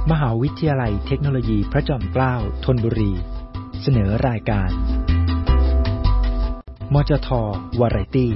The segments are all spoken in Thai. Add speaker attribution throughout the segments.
Speaker 1: มหาวิทยาลัยเทคโนโลยีพระจอมเกล้าธนบุรีเสนอรายการมจท.วาไรตี้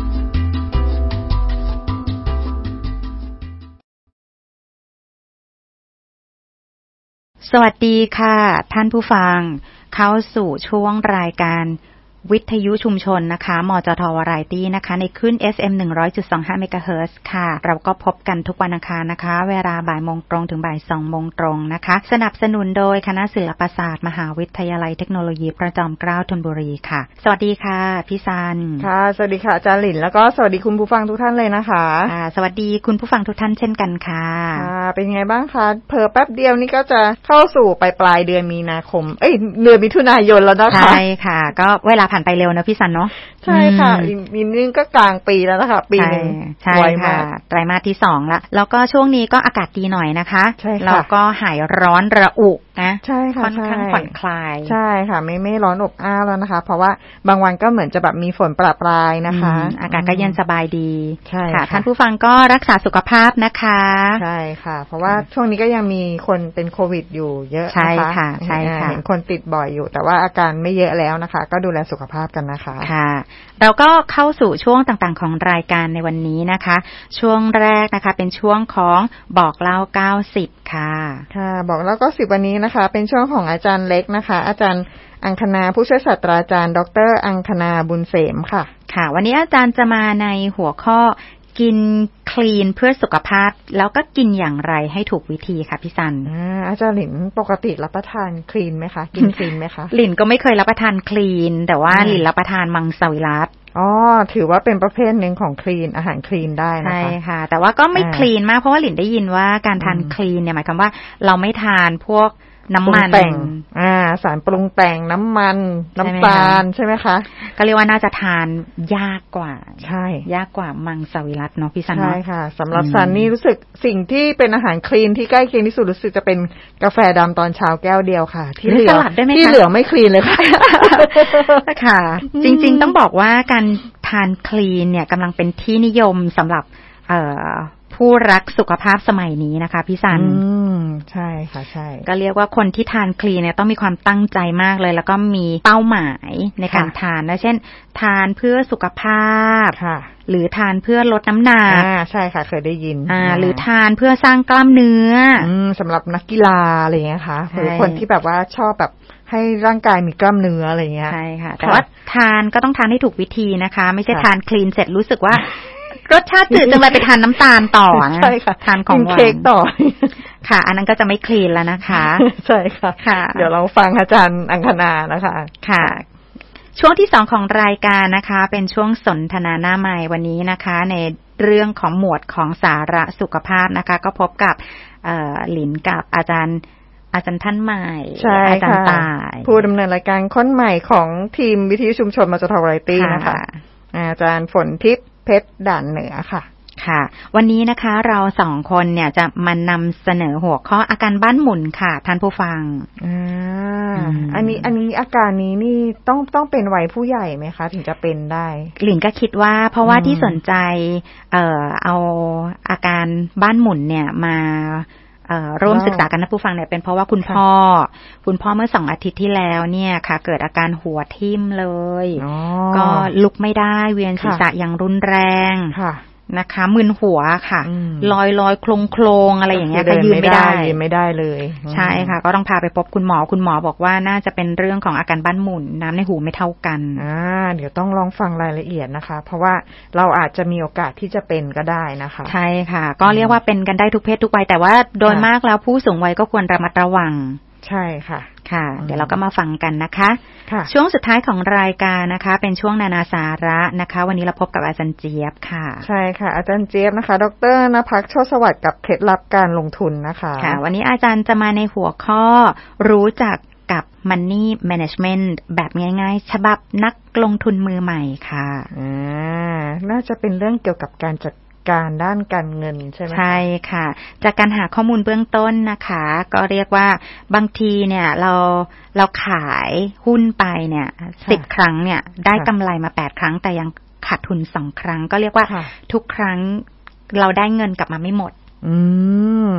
Speaker 2: สวัสดีค่ะท่านผู้ฟังเข้าสู่ช่วงรายการวิทยุชุมชนนะคะมจท.วาไรตี้นะคะในคลื่น FM 100.25 เมกะเฮิรตซ์ค่ะเราก็พบกันทุกวันอังคารนะคะเวลาบ่ายโมงตรงถึงบ่าย2โมงตรงนะคะสนับสนุนโดยคณะศิลปศาสตร์มหาวิทยาลัยเทคโนโลยีพระจอมเกล้าธนบุรีค่ะสวัสดีค่ะพี่ซัน
Speaker 3: ค่ะสวัสดีค่ะอาจารย์หลินแล้วก็สวัสดีคุณผู้ฟังทุกท่านเลยนะคะ
Speaker 2: สวัสดีคุณผู้ฟังทุกท่านเช่นกันค่ะ
Speaker 3: เป็นไงบ้างคะเผลอแป๊บเดียวนี่ก็จะเข้าสู่ปลายเดือนมีนาคมเดือนมิถุนายนแล้วนะคะ
Speaker 2: ใช่ค่ะก็เวลาผ่านไปเร็วนะพี่ซันเนาะ
Speaker 3: ใช่ค่ะอีกนิดนึงก็กลางปีแล้วนะคะปีนึง
Speaker 2: ใช่ค่ะไตรมาสที่2แล้วก็ช่วงนี้ก็อากาศดีหน่อยนะคะแล้วก็หายร้อนระอุนะ
Speaker 3: ใช่ค่ะ
Speaker 2: ค่อนข้างผ่อนคลาย
Speaker 3: ใช่ค่ะไม่ร้อนอบอ้าวแล้วนะคะเพราะว่าบางวันก็เหมือนจะแบบมีฝนประปรายนะคะ
Speaker 2: อากาศก็เย็นสบายดี
Speaker 3: ค่ะ
Speaker 2: ท่านผู้ฟังก็รักษาสุขภาพนะคะ
Speaker 3: ใช่ค่ะเพราะว่าช่วงนี้ก็ยังมีคนเป็นโควิดอยู่เยอะนะคะ
Speaker 2: ใช่ค่ะใช่ค่ะ
Speaker 3: เห็นคนติดบ่อยอยู่แต่ว่าอาการไม่เยอะแล้วนะคะก็ดูแลสุขภาพกันนะคะ
Speaker 2: ค่ะเราก็เข้าสู่ช่วงต่างๆของรายการในวันนี้นะคะช่วงแรกนะคะเป็นช่วงของบอกเล่า90ค่ะ
Speaker 3: ค่ะบอกเล่า90วันนี้นะคะเป็นช่วงของอาจารย์เล็กนะคะอาจารย์อังคณาผู้ช่วยศาสตราจารย์ดร.อังคณาบุญเสมค่ะ
Speaker 2: ค่ะวันนี้อาจารย์จะมาในหัวข้อกินคลีนเพื่อสุขภาพแล้วก็กินอย่างไรให้ถูกวิธีค่ะพี่ซัน
Speaker 3: อาจารย์หลินปกติรับประทานคลีนไหมคะกินคลีนไหมคะ
Speaker 2: หลินก็ไม่เคยรับประทานคลีนแต่ว่าหลินรับประทานมังสวิรัติ
Speaker 3: ถือว่าเป็นประเภทหนึ่งของคลีนอาหารคลีนได้นะคะ
Speaker 2: ใช่ค่ะแต่ว่าก็ไม่คลีนมากเพราะว่าหลินได้ยินว่าการทานคลีนเนี่ยหมายความว่าเราไม่ทานพวกน้ำมัน
Speaker 3: แต่งสารปรุงแต่งน้ำมันน้ำตาลใช่ไหมคะ
Speaker 2: ก็เรียกว่าน่าจะทานยากกว่า
Speaker 3: ใช่
Speaker 2: ยากกว่ามังสวิรัติเนาะพี่ซัน
Speaker 3: ใช่ค่ะสำหรับซันนี่รู้สึกสิ่งที่เป็นอาหารคลีนที่ใกล้เคียงที่สุดรู้สึกจะเป็นกาแฟดำตอนเช้าแก้วเดียวค่ะที่เหลือไม่คลีนเลยค่ะ
Speaker 2: ค่ะจริงๆต้องบอกว่าการทานคลีนเนี่ยกำลังเป็นที่นิยมสำหรับผู้รักสุขภาพสมัยนี้นะคะพี่ซัน
Speaker 3: ใช่ค่ะใช่
Speaker 2: ก็เรียกว่าคนที่ทานคลีนเนี่ยต้องมีความตั้งใจมากเลยแล้วก็มีเป้าหมายในการทานนะเช่นทานเพื่อสุขภาพหรือทานเพื่อลดน้ำหนัก
Speaker 3: ใช่ค่ะเคยได้ยิน
Speaker 2: หรือทานเพื่อสร้างกล้ามเนื้อ
Speaker 3: สำหรับนักกีฬาอะไรอย่างเงี้ยค่ะหรือคนที่แบบว่าชอบแบบให้ร่างกายมีกล้ามเนื้ออะไรเงี้ย
Speaker 2: ใช่ค่ะแต่ว่าทานก็ต้องทานให้ถูกวิธีนะคะไม่ใช่ทานคลีนเสร็จรู้สึกว่ารสชาติจืดจังเลยไปทานน้ำตาลต่อ
Speaker 3: ใช่ค่ะ
Speaker 2: ทานของหวาน
Speaker 3: เค้กต่อ
Speaker 2: ค่ะอันนั้นก็จะไม่คลีนแล้วนะคะ
Speaker 3: ใช่ค่ะเดี๋ยวเราฟังอาจารย์อังคณานะคะ
Speaker 2: ค่ะช่วงที่2ของรายการนะคะเป็นช่วงสนทนาหน้าใหม่วันนี้นะคะในเรื่องของหมวดของสาระสุขภาพนะคะก็พบกับหลินกับอาจารย์ท่านใหม่อาจารย์ตาย
Speaker 3: ผู้ดำเนินรายการค้นใหม่ของทีมวิทยุชุมชนมจท.วาไรตี้นะคะอาจารย์ฝนทิพย์เพชรด่านเหนือค่ะ
Speaker 2: ค่ะวันนี้นะคะเรา2คนเนี่ยจะมานำเสนอหัวข้ออาการบ้านหมุนค่ะท่านผู้ฟัง
Speaker 3: อันนี้อาการนี้นี่ต้องเป็นวัยผู้ใหญ่ไหมคะถึงจะเป็นได้
Speaker 2: หลินก็คิดว่าเพราะว่าที่สนใจเอาอาการบ้านหมุนเนี่ยมาร่วมศึกษากันนะผู้ฟังเนี่ยเป็นเพราะว่าคุณพ่อเมื่อ2 อาทิตย์ที่แล้วเนี่ยค่ะเกิดอาการหัวทิ่มเลยก็ลุกไม่ได้เวียนศีรษะอย่างรุนแรงนะคะมึนหัวค่ะลอยโคลงอะไรอย่างเงี้ยก็ยืนไม่
Speaker 3: ได้เลย
Speaker 2: ใช่ค่ะก็ต้องพาไปพบคุณหมอบอกว่าน่าจะเป็นเรื่องของอาการบ้านหมุนน้ำในหูไม่เท่ากัน
Speaker 3: เดี๋ยวต้องลองฟังรายละเอียดนะคะเพราะว่าเราอาจจะมีโอกาสที่จะเป็นก็ได้นะคะ
Speaker 2: ใช่ค่ะก็เรียกว่าเป็นกันได้ทุกเพศทุกวัยแต่ว่าโดยมากแล้วผู้สูงวัยก็ควรระมัดระวัง
Speaker 3: ใช่ค่ะ
Speaker 2: เดี๋ยวเราก็มาฟังกันนะคะช่วงสุดท้ายของรายการนะคะเป็นช่วงนานาสาระนะคะวันนี้เราพบกับอาจารย์เจี๊ยบค่ะ
Speaker 3: ใช่ค่ะอาจารย์เจี๊ยบนะคะดร.ณภักดิ์โชติสวัสดิ์กับเคล็ดลับการลงทุนนะคะ
Speaker 2: วันนี้อาจารย์จะมาในหัวข้อรู้จักกับ Money Management แบบง่ายๆฉบับนักลงทุนมือใหม่ค่ะ
Speaker 3: น่าจะเป็นเรื่องเกี่ยวกับการจัดการด้านการเงินใช่ไหม
Speaker 2: ใช่ค่ะจากการหาข้อมูลเบื้องต้นนะคะก็เรียกว่าบางทีเนี่ยเราขายหุ้นไปเนี่ย10 ครั้งเนี่ยได้กำไรมา8 ครั้งแต่ยังขาดทุน2 ครั้งก็เรียกว่าทุกครั้งเราได้เงินกลับมาไม่หมด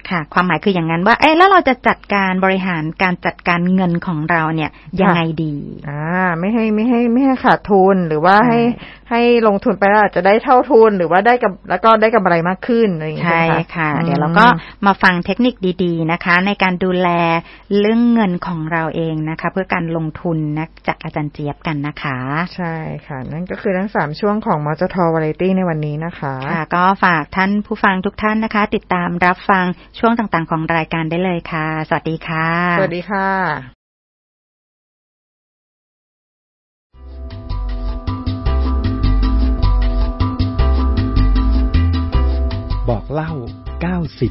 Speaker 2: ค่ะความหมายคืออย่างนั้นว่าแล้วเราจะจัดการบริหารการจัดการเงินของเราเนี่ยยังไงดี
Speaker 3: ไม่ให้ขาดทุนหรือว่าให้ลงทุนไปแล้วอาจจะได้เท่าทุนหรือว่าได้กับแล้วก็ได้กำไรมากขึ้นอะไรอย่างเงี้ย
Speaker 2: ใช่ค่ะเดี๋ยวเราก็มาฟังเทคนิคดีๆนะคะในการดูแลเรื่องเงินของเราเองนะคะเพื่อการลงทุนนะจากอาจารย์เจี๊ยบกันนะคะ
Speaker 3: ใช่ค่ะนั่นก็คือทั้ง3ช่วงของมจท.วาไรตี้ในวันนี้นะคะ
Speaker 2: ค่ะก็ฝากท่านผู้ฟังทุกท่านนะคะติดตามรับฟังช่วงต่างๆของรายการได้เลยค่ะสวัสดีค่ะ
Speaker 3: สวัสดีค่ะ
Speaker 1: บอกเล่า90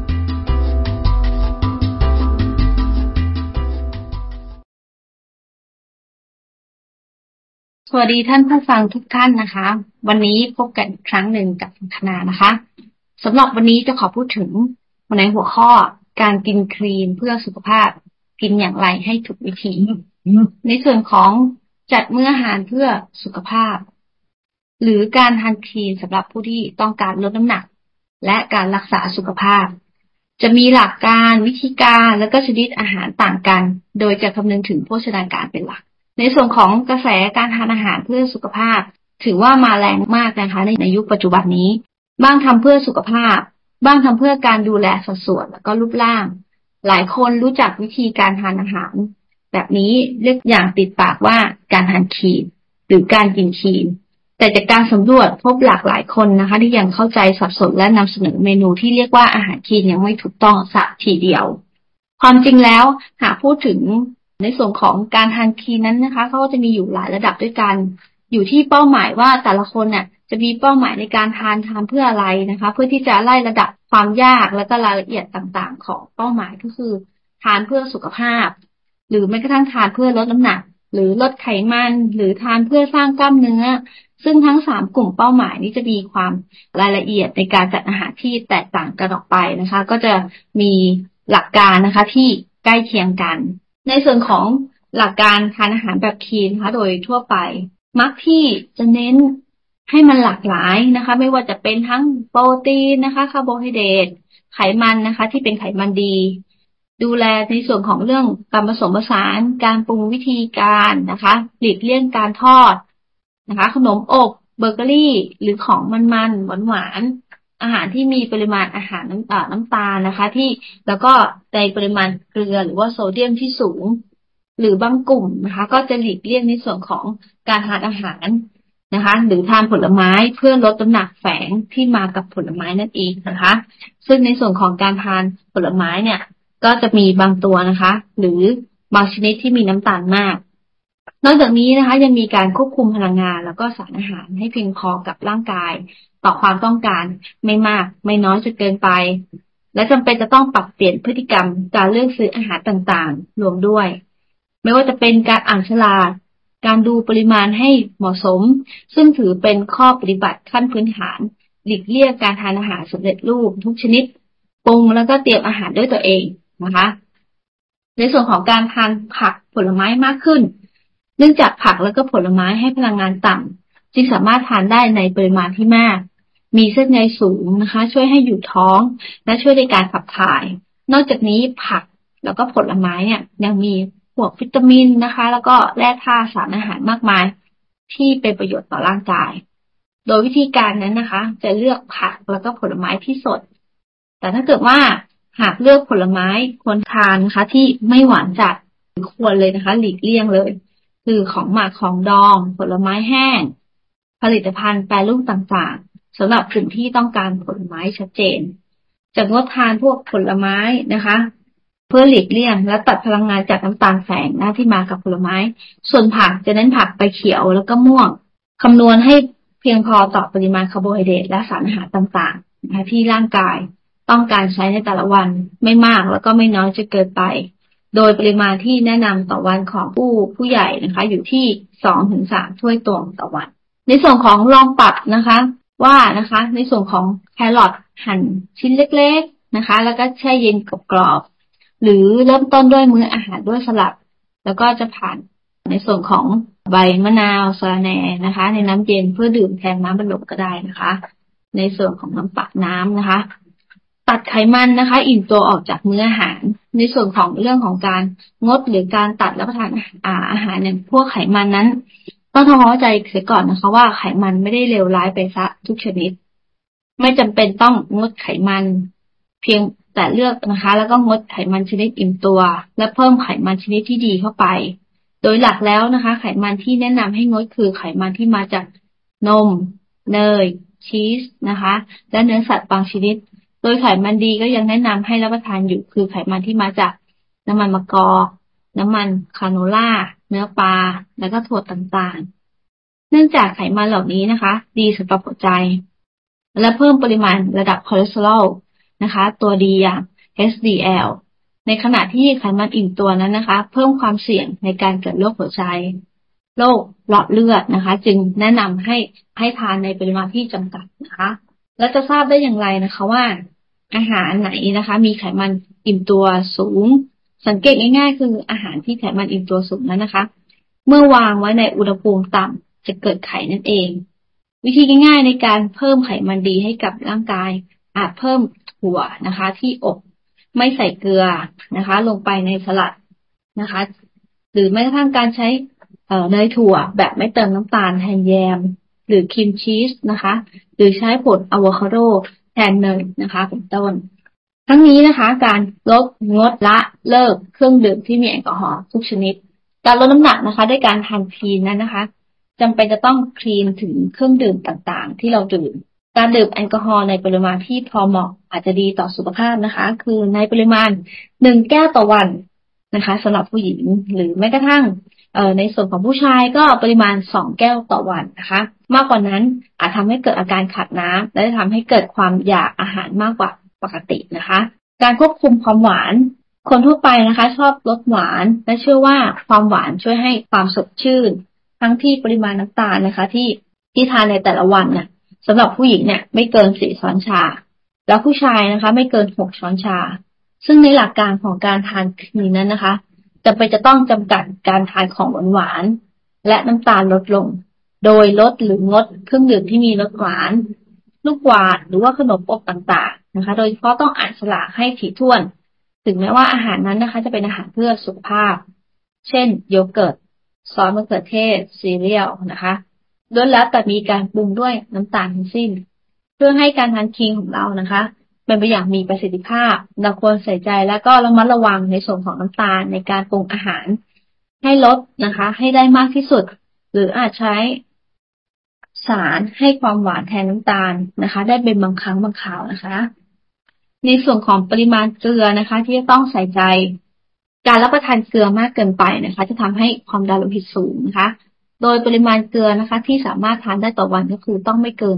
Speaker 4: สวัสดีท่านผู้ฟังทุกท่านนะคะวันนี้พบกันอีกครั้งหนึ่งกับธนานะคะสำหรับวันนี้จะขอพูดถึงในหัวข้อการกินคลีนเพื่อสุขภาพกินอย่างไรให้ถูกวิธีในส่วนของจัดมื้ออาหารเพื่อสุขภาพหรือการทานคลีนสำหรับผู้ที่ต้องการลดน้ำหนักและการรักษาสุขภาพจะมีหลักการวิธีการและก็ชนิดอาหารต่างกันโดยจะคำนึงถึงโภชนาการเป็นหลักในส่วนของกระแสการทานอาหารเพื่อสุขภาพถือว่ามาแรงมากนะคะในยุคปัจจุบันนี้บ้างทำเพื่อสุขภาพบ้างทำเพื่อการดูแลสัดส่วนและก็รูปร่างหลายคนรู้จักวิธีการทานอาหารแบบนี้เรียกอย่างติดปากว่าการทานคลีนหรือการกินคลีนแต่จากการสำรวจพบหลากหลายคนนะคะที่ยังเข้าใจสับสนและนำเสนอเมนูที่เรียกว่าอาหารคลีนยังไม่ถูกต้องสักทีเดียวความจริงแล้วหากพูดถึงในส่วนของการทานคลีนนั้นนะคะเขาจะมีอยู่หลายระดับด้วยกันอยู่ที่เป้าหมายว่าแต่ละคนเนี่ยจะมีเป้าหมายในการทานเพื่ออะไรนะคะเพื่อที่จะไล่ระดับความยากและก็รายละเอียดต่างๆของเป้าหมายก็คือทานเพื่อสุขภาพหรือแม้กระทั่งทานเพื่อลดน้ำหนักหรือลดไขมันหรือทานเพื่อสร้างกล้ามเนื้อซึ่งทั้ง3กลุ่มเป้าหมายนี้จะมีความรายละเอียดในการจัดอาหารที่แตกต่างกันออกไปนะคะก็จะมีหลักการนะคะที่ใกล้เคียงกันในส่วนของหลักการทานอาหารแบบคลีนนะคะโดยทั่วไปมักที่จะเน้นให้มันหลากหลายนะคะไม่ว่าจะเป็นทั้งโปรตีนนะคะคาร์โบไฮเดรตไขมันนะคะที่เป็นไขมันดีดูแลในส่วนของเรื่องการผสมผสานการปรุงวิธีการนะคะหลีกเลี่ยงการทอดนะคะขนมอบเบเกอรี่หรือของมันๆหวานๆอาหารที่มีปริมาณอาหารน้ำตาลนะคะที่แล้วก็ในปริมาณเกลือหรือว่าโซเดียมที่สูงหรือบางกลุ่มนะคะก็จะหลีกเลี่ยงในส่วนของการทานอาหารนะคะหรือทานผลไม้เพื่อลดน้ำหนักแฝงที่มากับผลไม้นั่นเองนะคะซึ่งในส่วนของการทานผลไม้เนี่ยก็จะมีบางตัวนะคะหรือบางชนิดที่มีน้ำตาลมากนอกจากนี้นะคะยังมีการควบคุมพลังงานแล้วก็สารอาหารให้เพียงพอกับร่างกายต่อความต้องการไม่มากไม่น้อยจนเกินไปและจำเป็นจะต้องปรับเปลี่ยนพฤติกรรมการเลือกซื้ออาหารต่างๆรวมด้วยไม่ว่าจะเป็นการอ่านฉลากการดูปริมาณให้เหมาะสมซึ่งถือเป็นข้อปฏิบัติขั้นพื้นฐานหลีกเลี่ยงการทานอาหารสำเร็จรูปทุกชนิดปรุงแล้วก็เตรียมอาหารด้วยตัวเองนะคะในส่วนของการทานผักผลไม้มากขึ้นเนื่องจากผักแล้วก็ผลไม้ให้พลังงานต่ำจึงสามารถทานได้ในปริมาณที่มากมีเส้นใยสูงนะคะช่วยให้อยู่ท้องและช่วยในการขับถ่ายนอกจากนี้ผักแล้วก็ผลไม้เนี่ยยังมีพวกวิตามินนะคะแล้วก็แร่ธาตุสารอาหารมากมายที่เป็นประโยชน์ต่อร่างกายโดยวิธีการนั้นนะคะจะเลือกผักแล้วก็ผลไม้ที่สดแต่ถ้าเกิดว่าหากเลือกผลไม้ควรทานนะคะที่ไม่หวานจัดควรเลยนะคะหลีกเลี่ยงเลยคือของหมักของดองผลไม้แห้งผลิตภัณฑ์แปรรูปต่างๆสำหรับกลุ่มที่ต้องการผลไม้ชัดเจนจะงดทานพวกผลไม้นะคะเพื่อหลีกเลี่ยงและตัดพลังงานจากน้ำตาลแฝงที่มากับผลไม้ส่วนผักจะเน้นผักใบเขียวแล้วก็ม่วงคำนวณให้เพียงพอต่อปริมาณคาร์โบไฮเดรตและสารอาหารต่างๆนะคะที่ร่างกายต้องการใช้ในแต่ละวันไม่มากแล้วก็ไม่น้อยจนเกินไปโดยปริมาณที่แนะนำต่อวันของผู้ใหญ่นะคะอยู่ที่ 2-3 ถ้วยตวงต่อวันในส่วนของลองปรับนะคะว่านะคะในส่วนของแครอทหั่นชิ้นเล็กๆนะคะแล้วก็แช่เย็นกรอบๆหรือเริ่มต้นด้วยมื้ออาหารด้วยสลัดแล้วก็จะผ่านในส่วนของใบมะนาวสะระแหน่นะคะในน้ำเย็นเพื่อดื่มแทนน้ำบัลลมก็ได้นะคะในส่วนของน้ำปักน้ำนะคะตตัดไขมันนะคะอิ่มตัวออกจากมื้ออาหารในส่วนของเรื่องของการงดหรือการตัดรับประทานอาหารอย่างพวกไขมันนั้นต้องทำความเข้าใจเสียก่อนนะคะว่าไขมันไม่ได้เลวร้ายไปซะทุกชนิดไม่จำเป็นต้องงดไขมันเพียงแต่เลือกนะคะแล้วก็งดไขมันชนิดอิ่มตัวและเพิ่มไขมันชนิดที่ดีเข้าไปโดยหลักแล้วนะคะไขมันที่แนะนำให้งดคือไขมันที่มาจากนมเนยชีสนะคะและเนื้อสัตว์บางชนิดโดยไขมันดีก็ยังแนะนำให้รับประทานอยู่คือไขมันที่มาจากน้ำมันมะกอกน้ำมันคาโนล่าเนื้อปลาแล้วก็ถั่วต่างๆเนื่องจากไขมันเหล่านี้นะคะดีสำหรับหัวใจและเพิ่มปริมาณระดับคอเลสเตอรอลนะคะตัวดีอย่าง HDL ในขณะที่ไขมันอิ่มตัวนั้นนะคะเพิ่มความเสี่ยงในการเกิดโรคหัวใจโรคหลอดเลือดนะคะจึงแนะนำให้ทานในปริมาณที่จำกัดนะคะและจะทราบได้อย่างไรนะคะว่าอาหารไหนนะคะมีไขมันอิ่มตัวสูงสังเกตง่ายๆคืออาหารที่ไขมันอิ่มตัวสูงนั้นนะคะเมื่อวางไว้ในอุณหภูมิต่ำจะเกิดไข่นั่นเองวิธีง่ายๆในการเพิ่มไขมันดีให้กับร่างกายอาจเพิ่มถั่วนะคะที่อบไม่ใส่เกลือนะคะลงไปในสลัดนะคะหรือแม้กระทั่งการใช้เนยถั่วแบบไม่เติมน้ำตาลแทนแยมหรือครีมชีสนะคะหรือใช้ผลอะโวคาโดแทนเนยนะคะเป็นต้นทั้งนี้นะคะการงดละเลิกเครื่องดื่มที่มีแอลกอฮอล์ทุกชนิดการลดน้ำหนักนะคะด้วยการทานคลีนนั้นนะคะจำเป็นจะต้องคลีนถึงเครื่องดื่มต่างๆที่เราดื่มการดื่มแอลกอฮอล์ในปริมาณที่พอเหมาะอาจจะดีต่อสุขภาพนะคะคือในปริมาณ1แก้วต่อวันนะคะสำหรับผู้หญิงหรือแม้กระทั่งในส่วนของผู้ชายก็ปริมาณ2แก้วต่อวันนะคะมากกว่านั้นอาจทำให้เกิดอาการขาดน้ำและทำให้เกิดความอยากอาหารมากกว่าปกตินะคะการควบคุมความหวานคนทั่วไปนะคะชอบรสหวานและเชื่อว่าความหวานช่วยให้ความสดชื่นทั้งที่ปริมาณน้ำตาลนะคะที่ทานในแต่ละวันเนี่ยสำหรับผู้หญิงเนี่ยไม่เกิน4ช้อนชาแล้วผู้ชายนะคะไม่เกิน6ช้อนชาซึ่งในหลักการของการทานคลีนนั้นนะคะจำเป็นจะต้องจำกัดการทานของหวานและน้ำตาลลดลงโดยลดหรืองดเครื่องดื่มที่มีรสหวานลูกหวานหรือว่าขนมอบต่างๆนะคะโดยเฉพาะต้องอ่านฉลากให้ถี่ถ้วนถึงแม้ว่าอาหารนั้นนะคะจะเป็นอาหารเพื่อสุขภาพเช่นโยเกิร์ตซอสมะเขือเทศซีเรียลนะคะล้วนแล้วแต่มีการปรุงด้วยน้ำตาลทั้งสิ้นเพื่อให้การทานคลีนของเรานะคะเป็นไปอย่างมีประสิทธิภาพเราควรใส่ใจและก็ระมัดระวังในส่วนของน้ำตาลในการปรุงอาหารให้ลดนะคะให้ได้มากที่สุดหรืออาจใช้สารให้ความหวานแทนน้ำตาลนะคะได้เป็นบางครั้งบางคราวนะคะในส่วนของปริมาณเกลือนะคะที่จะต้องใส่ใจการรับประทานเกลือมากเกินไปนะคะจะทำให้ความดันโลหิตสูงนะคะโดยปริมาณเกลือนะคะที่สามารถทานได้ต่อวันก็คือต้องไม่เกิน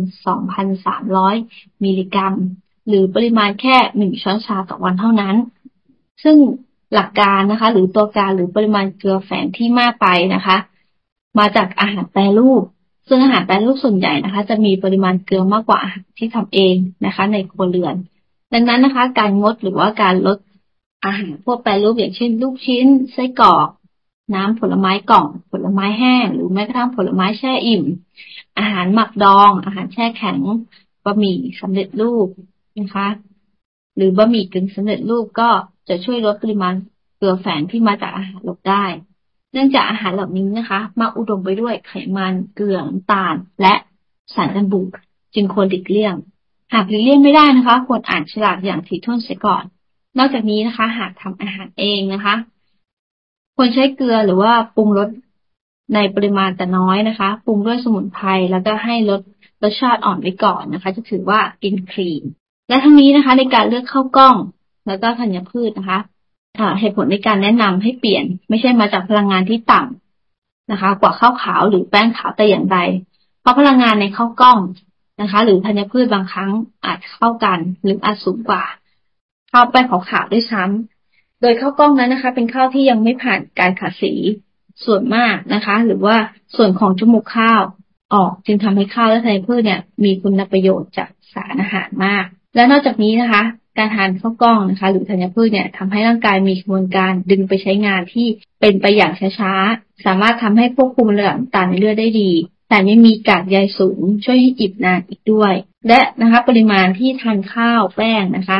Speaker 4: 2,300 มิลลิกรัมหรือปริมาณแค่1ช้อนชาต่อวันเท่านั้นซึ่งหลักการนะคะหรือตัวการหรือปริมาณเกลือแฝงที่มากไปนะคะมาจากอาหารแปรรูปซึ่งอาหารแปรรูปส่วนใหญ่นะคะจะมีปริมาณเกลือมากกว่าอาหารที่ทำเองนะคะในครัวเรือนดังนั้นนะคะการงดหรือว่าการลดอาหารพวกแปรรูปอย่างเช่นลูกชิ้นไส้กรอกน้ำผลไม้กล่องผลไม้แห้งหรือแม้กระทั่งผลไม้แช่อิ่มอาหารหมักดองอาหารแช่แข็งบะหมี่สำเร็จรูปนะคะหรือบะหมี่กึ่งสำเร็จรูปก็จะช่วยลดปริมาณเกลือแฝงที่มาจากอาหารลงได้เนื่องจากอาหารเหล่านี้นะคะมักอุดมไปด้วยไขมันเกลือน้ำตาลและสารกันบูดจึงควรหลีกเลี่ยงหากหลีกเลี่ยงไม่ได้นะคะควรอ่านฉลากอย่างถี่ถ้วนเสียก่อนนอกจากนี้นะคะหากทำอาหารเองนะคะควรใช้เกลือหรือว่าปรุงรสในปริมาณแต่น้อยนะคะปรุงด้วยสมุนไพรแล้วก็ให้รสชาติอ่อนไว้ก่อนนะคะจะถือว่ากินคลีนและทั้งนี้นะคะในการเลือกข้าวกล้องแล้วก็ธัญพืชนะคะเหตุผลในการแนะนำให้เปลี่ยนไม่ใช่มาจากพลังงานที่ต่ำนะคะกว่าข้าวขาวหรือแป้งขาวแต่อย่างใดเพราะพลังงานในข้าวกล้องนะคะหรือธัญพืชบางครั้งอาจเข้ากันหรืออาจสูงกว่าข้าวแป้งขาวๆด้วยซ้ำโดยข้าวกล้องนั้นนะคะเป็นข้าวที่ยังไม่ผ่านการขัดสีส่วนมากนะคะหรือว่าส่วนของจมูกข้าวออกจึงทำให้ข้าวและธัญพืชเนี่ยมีคุณประโยชน์จากสารอาหารมากและนอกจากนี้นะคะการทานข้าวกล้องนะคะหรือธัญพืชเนี่ยทำให้ร่างกายมีกระบวนการดึงไปใช้งานที่เป็นไปอย่างช้าๆสามารถทำให้ควบคุมระดับน้ำตาลในเลือดได้ดีแต่ไม่มีกากใยสูงช่วยให้อิ่มนานอีกด้วยและนะคะปริมาณที่ทานข้าวแป้งนะคะ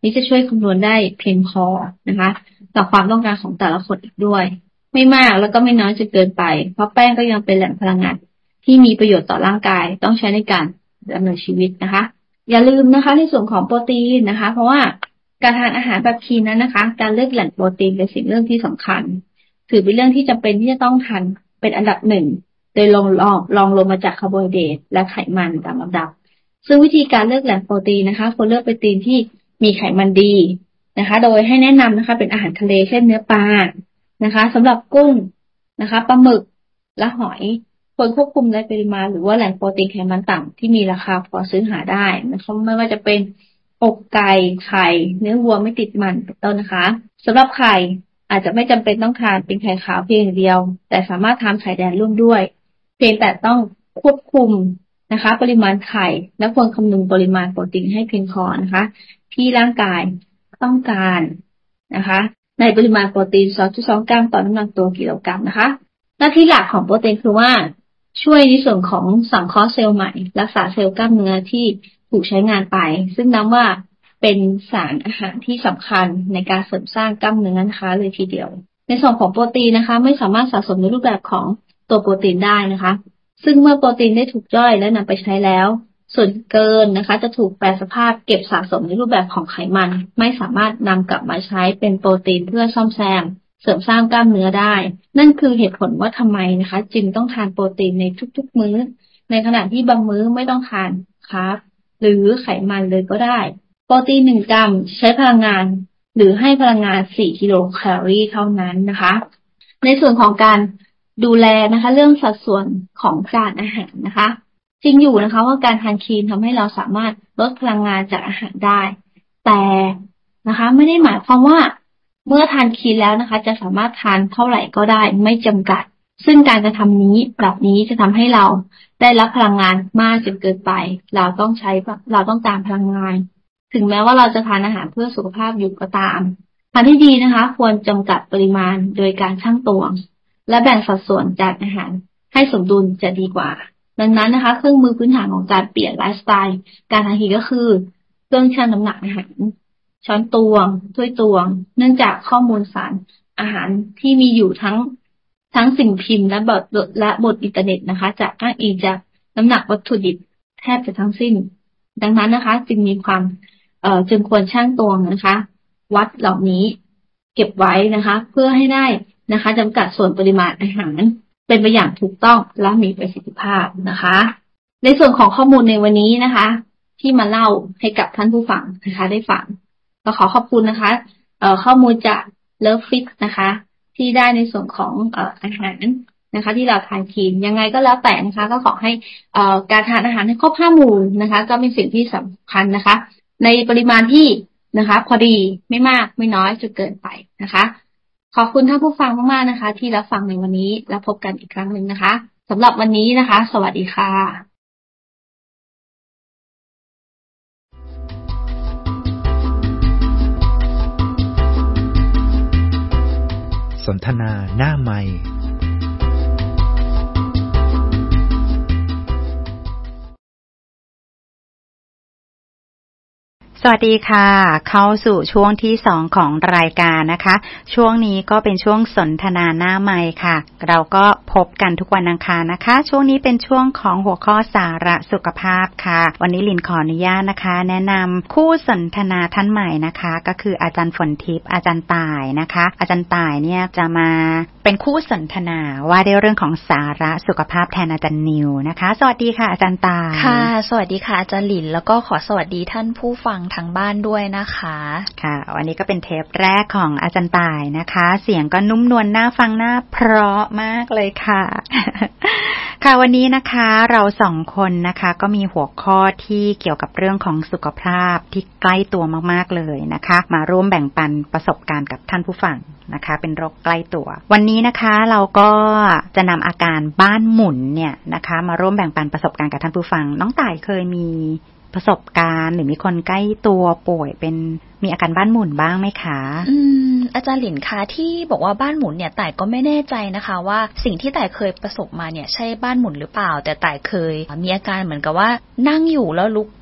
Speaker 4: นี้จะช่วยคำนวณได้เพียงพอนะคะต่อความต้องการของแต่ละคนอีกด้วยไม่มากแล้วก็ไม่น้อยจนเกินไปเพราะแป้งก็ยังเป็นแหล่งพลังงานที่มีประโยชน์ต่อร่างกายต้องใช้ในการดำเนินชีวิตนะคะอย่าลืมนะคะในส่วนของโปรตีนนะคะเพราะว่าการทานอาหารแบบคีนนั้นนะคะการเลือกแหล่งโปรตีนเป็นสิ่งเรื่องที่สำคัญถือเป็นเรื่องที่จำเป็นที่จะต้องทานเป็นอันดับหนึ่งโดยลองลงมาจากคาร์โบไฮเดรตและไขมันตามลำดับซึ่งวิธีการเลือกแหล่งโปรตีนนะคะควรเลือกโปรตีนที่มีไขมันดีนะคะโดยให้แนะนำนะคะเป็นอาหารทะเลเช่นเนื้อปลานะคะสำหรับกุ้งนะคะปลาหมึกและหอยควรควบคุมในปริมาณหรือว่าแหล่งโปรตีนไขมันต่ำที่มีราคาพอซื้อหาได้นะคะไม่ว่าจะเป็นอกไก่ไข่เนื้อวัวไม่ติดมันเป็นต้นนะคะสำหรับไข่อาจจะไม่จำเป็นต้องทานเป็นไข่ขาวเพียงอย่างเดียวแต่สามารถทานไข่แดงร่วมด้วยเพียงแต่ต้องควบคุมนะคะปริมาณไข่และควรคำนึงปริมาณโปรตีนให้เพียงพอนะคะที่ร่างกายต้องการนะคะในปริมาณโปรตีน 2.2 กรัมต่อน้ำหนักตัวกิโลกรัมนะคะหน้าที่หลักของโปรตีนคือว่าช่วยในส่วนของสังเคราะห์เซลล์ใหม่รักษาเซลล์กล้ามเนื้อที่ถูกใช้งานไปซึ่งนับว่าเป็นสารอาหารที่สำคัญในการเสริมสร้างกล้ามเนื้อนะคะเลยทีเดียวในส่วนของโปรตีนนะคะไม่สามารถสะสมในรูปแบบของตัวโปรตีนได้นะคะซึ่งเมื่อโปรตีนได้ถูกย่อยและนำไปใช้แล้วส่วนเกินนะคะจะถูกแปรสภาพเก็บสะสมในรูปแบบของไขมันไม่สามารถนำกลับมาใช้เป็นโปรตีนเพื่อซ่อมแซมเสริมสร้างกล้ามเนื้อได้นั่นคือเหตุผลว่าทำไมนะคะจึงต้องทานโปรตีนในทุกๆมื้อในขณะที่บางมื้อไม่ต้องทานคาร์บหรือไขมันเลยก็ได้โปรตีน1 กรัมใช้พลังงานหรือให้พลังงาน4 กิโลแคลอรี่เท่านั้นนะคะในส่วนของการดูแลนะคะเรื่องสัดส่วนของจานอาหารนะคะจริงอยู่นะคะว่าการทานคีนทำให้เราสามารถลดพลังงานจากอาหารได้แต่นะคะไม่ได้หมายความว่าเมื่อทานคีนแล้วนะคะจะสามารถทานเท่าไหร่ก็ได้ไม่จำกัดซึ่งการกระทำนี้แบบนี้จะทำให้เราได้รับพลังงานมากจนเกินไปเราต้องการพลังงานถึงแม้ว่าเราจะทานอาหารเพื่อสุขภาพอยู่ก็ตามทางที่ดีนะคะควรจำกัดปริมาณโดยการชั่งตวงและแบ่งสัดส่วนจากอาหารให้สมดุลจะดีกว่าดังนั้นนะคะเครื่องมือพื้นฐานของการเปลี่ยนไลฟ์สไตล์การทานคีนก็คือเครื่องชั่งน้ำหนักอาหารช้อนตวงถ้วยตวงเนื่องจากข้อมูลสารอาหารที่มีอยู่ทั้งสิ่งพิมพ์และบทอินเทอร์เน็ตนะคะจะอ้างอิงจากน้ำหนักวัตถุดิบแทบจะทั้งสิ้นดังนั้นนะคะจึงควรชั่งตวงนะคะวัดเหล่านี้เก็บไว้นะคะเพื่อให้ได้นะคะจำกัดส่วนปริมาณอาหารเป็นไปอย่างถูกต้องและมีประสิทธิภาพนะคะในส่วนของข้อมูลในวันนี้นะคะที่มาเล่าให้กับท่านผู้ฟังนะคะได้ฟังก็ขอขอบคุณนะคะข้อมูลจาก Love Fit นะคะที่ได้ในส่วนของอาหารนะคะที่เราทานคีนยังไงก็แล้วแต่นะคะก็ขอให้การทานอาหารให้ครบ5 หมู่นะคะก็เป็นสิ่งที่สำคัญนะคะในปริมาณที่นะคะพอดีไม่มากไม่น้อยจนเกินไปนะคะขอบคุณท่านผู้ฟังมากๆนะคะที่รับฟังในวันนี้และพบกันอีกครั้งหนึ่งนะคะสำหรับวันนี้นะคะสวัสดีค่ะ
Speaker 1: สนทนาหน้าไมค์
Speaker 2: สวัสดีค่ะเข้าสู่ช่วงที่2ของรายการนะคะช่วงนี้ก็เป็นช่วงสนทนาหน้าไมค์ค่ะเราก็พบกันทุกวันอังคารนะคะช่วงนี้เป็นช่วงของหัวข้อสาระสุขภาพค่ะวันนี้ลินขออนุญาตนะคะแนะนำคู่สนทนาท่านใหม่นะคะก็คืออาจารย์ฝนทิพย์อาจารย์ต่ายนะคะอาจารย์ต่ายเนี่ยจะมาเป็นคู่สนทนาว่าในเรื่องของสาระสุขภาพแทนอาจารย์นิวนะคะสวัสดีค่ะอาจารย์ต่าย
Speaker 5: ค่ะสวัสดีค่ะอาจารย์หลินแล้วก็ขอสวัสดีท่านผู้ฟังทางบ้านด้วยนะคะ
Speaker 2: ค่ะวันนี้ก็เป็นเทปแรกของอาจารย์ต่ายนะคะเสียงก็นุ่มนวลน่าฟังน่าเพราะมากเลยค่ะ ค่ะวันนี้นะคะเรา2 คนนะคะก็มีหัวข้อที่เกี่ยวกับเรื่องของสุขภาพที่ใกล้ตัวมากๆเลยนะคะมาร่วมแบ่งปันประสบการณ์กับท่านผู้ฟังนะคะเป็นโรคใกล้ตัววันนี้นะคะเราก็จะนำอาการบ้านหมุนเนี่ยนะคะมาร่วมแบ่งปันประสบการณ์กับท่านผู้ฟังน้องต่ายเคยมีประสบการณ์หรือมีคนใกล้ตัวป่วยมีอาการบ้านหมุนบ้างไหมคะ
Speaker 5: อาจารย์หลินคะที่บอกว่าบ้านหมุนเนี่ยต่ายก็ไม่แน่ใจนะคะว่าสิ่งที่ต่ายเคยประสบมาเนี่ยใช่บ้านหมุนหรือเปล่าแต่ต่ายเคยมีอาการเหมือนกับว่านั่งอยู่แล้วลุก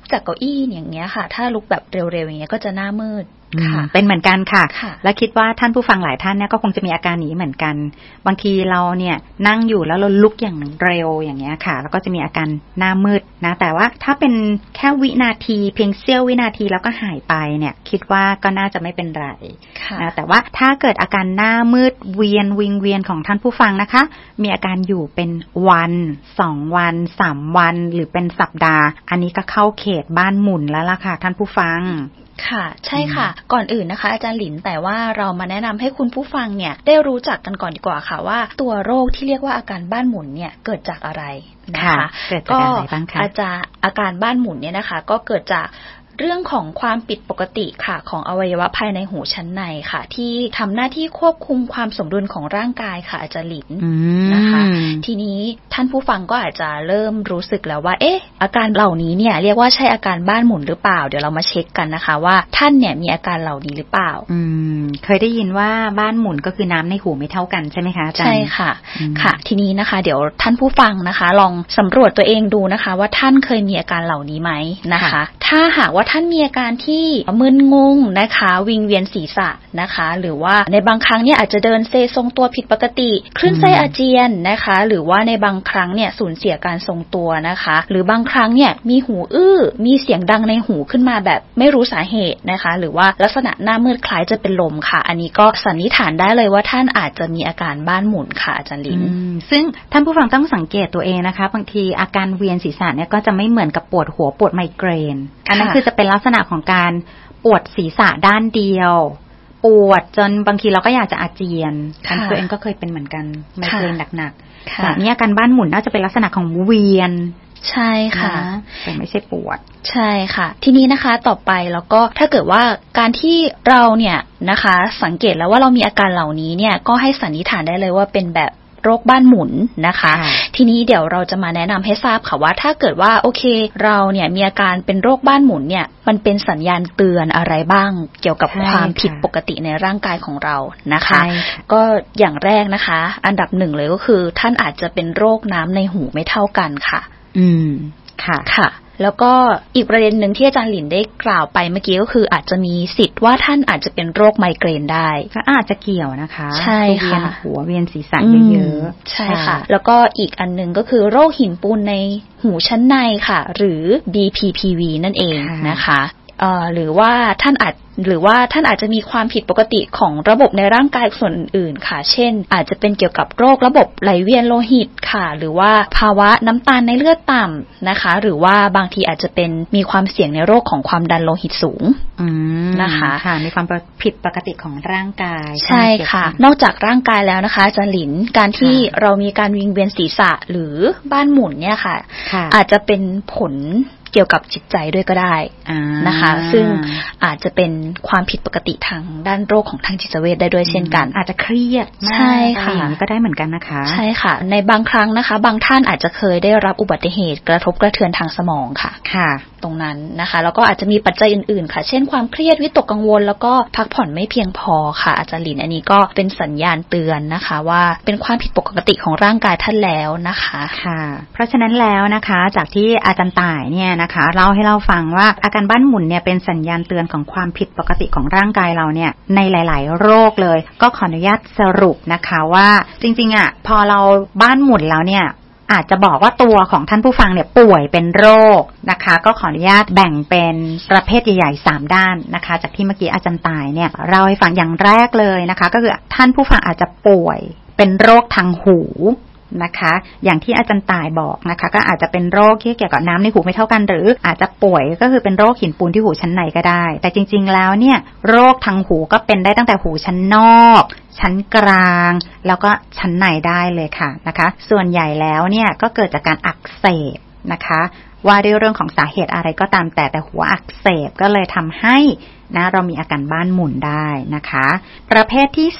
Speaker 5: จากเก้าอี้อย่างเงี้ยค่ะถ้าลุกแบบเร็วๆอย่างเงี้ยก็จะหน้ามืดค่ะ
Speaker 2: เป็นเหมือนกันค่ะและคิดว่าท่านผู้ฟังหลายท่านเนี่ยก็คงจะมีอาการนี้เหมือนกันบางทีเราเนี่ยนั่งอยู่แล้วเราลุกอย่างเร็วอย่างเงี้ยค่ะแล้วก็จะมีอาการหน้ามืดนะแต่ว่าถ้าเป็นแค่วินาทีเพียงเสี้ยววินาทีแล้วก็หายไปเนี่ยคิดว่าก็น่าจะไม่เป็นไรนะแต่ว่าถ้าเกิดอาการหน้ามืดเวียนวิงเวียนของท่านผู้ฟังนะคะมีอาการอยู่เป็นวัน2วัน3วันหรือเป็นสัปดาห์อันนี้ก็เข้าเขตบ้านหมุนแล้วล่ะค่ะท่านผู้ฟัง
Speaker 5: ค่ะใช่ค่ะก่อนอื่นนะคะอาจารย์หลินแต่ว่าเรามาแนะนำให้คุณผู้ฟังเนี่ยได้รู้จักกันก่อนดีกว่าค่ะว่าตัวโรคที่เรียกว่าอาการบ้านหมุนเนี่ยเกิดจากอะไรนะคะ
Speaker 2: ก็
Speaker 5: อาการบ้านหมุนเนี่ยนะคะก็เกิดจากเรื่องของความผิดปกติค่ะของอวัยวะภายในหูชั้นในค่ะที่ทำหน้าที่ควบคุมความสมดุลของร่างกายค่ะอาจารย์หลินนะคะทีนี้ท่านผู้ฟังก็อาจจะเริ่มรู้สึกแล้วว่าอาการเหล่านี้เนี่ยเรียกว่าใช่อาการบ้านหมุนหรือเปล่าเดี๋ยวเรามาเช็คกันนะคะว่าท่านเนี่ยมีอาการเหล่านี้หรือเปล่า
Speaker 2: เคยได้ยินว่าบ้านหมุนก็คือน้ำในหูไม่เท่ากันใช่ไหมคะอาจารย์
Speaker 5: ใช่ค่ะค่ะทีนี้นะคะเดี๋ยวท่านผู้ฟังนะคะลองสำรวจตัวเองดูนะคะว่าท่านเคยมีอาการเหล่านี้ไหมนะคะถ้าหากว่าท่านมีอาการที่มึนงงนะคะวิงเวียนศีรษะนะคะหรือว่าในบางครั้งเนี่ยอาจจะเดินเซทรงตัวผิดปกติคลื่นไส้อาเจียนนะคะหรือว่าในบางครั้งเนี่ยสูญเสียการทรงตัวนะคะหรือบางครั้งเนี่ยมีหูอื้อมีเสียงดังในหูขึ้นมาแบบไม่รู้สาเหตุนะคะหรือว่าลักษณะหน้ามืดคล้ายจะเป็นลมค่ะอันนี้ก็สันนิษฐานได้เลยว่าท่านอาจจะมีอาการบ้านหมุนค่ะอาจารย์ลิน
Speaker 2: ซึ่งท่านผู้ฟังต้องสังเกตตัวเองนะคะบางทีอาการเวียนศีรษะเนี่ยก็จะไม่เหมือนกับปวดหัวปวดไมเกรนอันนั้นคือจะเป็นลักษณะของการปวดศีรษะด้านเดียวปวดจนบางทีเราก็อยากจะอาเจียนตัวเองก็เคยเป็นเหมือนกันไมเกรนหนักๆแต่นี่อาการบ้านหมุนน่าจะเป็นลักษณะของเวียน
Speaker 5: ใช่ค่ะ
Speaker 2: แต่ไม่ใช่ปวด
Speaker 5: ใช่ค่ะทีนี้นะคะต่อไปแล้วก็ถ้าเกิดว่าการที่เราเนี่ยนะคะสังเกตแล้วว่าเรามีอาการเหล่านี้เนี่ยก็ให้สันนิษฐานได้เลยว่าเป็นแบบโรคบ้านหมุนนะคะทีนี้เดี๋ยวเราจะมาแนะนำให้ทราบค่ะว่าถ้าเกิดว่าโอเคเราเนี่ยมีอาการเป็นโรคบ้านหมุนเนี่ยมันเป็นสัญญาณเตือนอะไรบ้างเกี่ยวกับความผิดปกติในร่างกายของเรานะคะก็อย่างแรกนะคะอันดับหนึ่งเลยก็คือท่านอาจจะเป็นโรคน้ำในหูไม่เท่ากันค่ะค่ะแล้วก็อีกประเด็นหนึ่งที่อาจารย์หลินได้กล่าวไปเมื่อกี้ก็คืออาจจะมีสิทธิ์ว่าท่านอาจจะเป็นโรคไมเกรนได้
Speaker 2: ก็อาจจะเกี่ยวนะคะ
Speaker 5: ใช่ค่ะ
Speaker 2: เวียนหัวเวียนศีรษะเยอะ
Speaker 5: ๆใช่ค่ะแล้วก็อีกอันนึงก็คือโรคหินปูนในหูชั้นในค่ะหรือ BPPV นั่นเองนะคะหรือว่าท่านอาจจะมีความผิดปกติของระบบในร่างกายส่วนอื่นๆค่ะเช่นอาจจะเป็นเกี่ยวกับโรคระบบไหลเวียนโลหิตค่ะหรือว่าภาวะน้ำตาลในเลือดต่ำนะคะหรือว่าบางทีอาจจะเป็นมีความเสี่ยงในโรคของความดันโลหิตสูงนะคะ
Speaker 2: ค่ะมีความผิดปกติของร่างกาย
Speaker 5: ใช่ค่ะนอกจากร่างกายแล้วนะคะอาจารย์หลินการที่เรามีการวิงเวียนศีรษะหรือบ้านหมุนเนี่ยค่ะอาจจะเป็นผลเกี่ยวกับจิตใจด้วยก็ได้นะคะซึ่งอาจจะเป็นความผิดปกติทางด้านโรคของทางจิตเวชได้ด้วยเช่นกัน
Speaker 2: อาจจะเครียด
Speaker 5: ใช่ค่ะ
Speaker 2: ก็ได้เหมือนกันนะคะ
Speaker 5: ใช่ค่ะในบางครั้งนะคะบางท่านอาจจะเคยได้รับอุบัติเหตุกระทบกระเทือนทางสมองค่ะตรงนั้นนะคะแล้วก็อาจจะมีปัจจัยอื่นๆค่ะเช่นความเครียดวิตกกังวลแล้วก็พักผ่อนไม่เพียงพอค่ะอาจารย์หลินอันนี้ก็เป็นสัญญาณเตือนนะคะว่าเป็นความผิดปกติของร่างกายท่านแล้วนะคะ
Speaker 2: ค่ะเพราะฉะนั้นแล้วนะคะจากที่อาจารย์ต่ายเนี่ยนะคะเล่าให้เราฟังว่าอาการบ้านหมุนเนี่ยเป็นสัญญาณเตือนของความผิดปกติของร่างกายเราเนี่ยในหลายๆโรคเลยก็ขออนุญาตสรุปนะคะว่าจริงๆพอเราบ้านหมุนแล้วเนี่ยอาจจะบอกว่าตัวของท่านผู้ฟังเนี่ยป่วยเป็นโรคนะคะก็ขออนุญาตแบ่งเป็นประเภทใหญ่ๆ3ด้านนะคะจากที่เมื่อกี้อาจารย์ตายเนี่ยเล่าให้ฟังอย่างแรกเลยนะคะก็คือท่านผู้ฟังอาจจะป่วยเป็นโรคทางหูนะคะอย่างที่อาจารย์ตายบอกนะคะก็อาจจะเป็นโรคที่เกี่ยวกับน้ำในหูไม่เท่ากันหรืออาจจะป่วยก็คือเป็นโรคหินปูนที่หูชั้นในก็ได้แต่จริงๆแล้วเนี่ยโรคทางหูก็เป็นได้ตั้งแต่หูชั้นนอกชั้นกลางแล้วก็ชั้นในได้เลยค่ะนะคะส่วนใหญ่แล้วเนี่ยก็เกิดจากการอักเสบนะคะว่าด้วยเรื่องของสาเหตุอะไรก็ตามแต่หัวอักเสบก็เลยทำให้นะเรามีอาการบ้านหมุนได้นะคะประเภทที่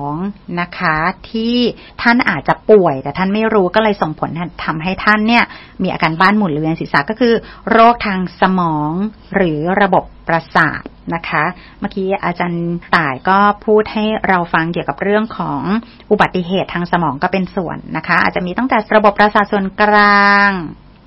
Speaker 2: 2นะคะที่ท่านอาจจะป่วยแต่ท่านไม่รู้ก็เลยส่งผลทำให้ท่านเนี่ยมีอาการบ้านหมุนหรือเวียนศีรษะก็คือโรคทางสมองหรือระบบประสาทนะคะเมื่อกี้อาจารย์ต่ายก็พูดให้เราฟังเกี่ยวกับเรื่องของอุบัติเหตุทางสมองก็เป็นส่วนนะคะอาจจะมีตั้งแต่ระบบประสาทส่วนกลาง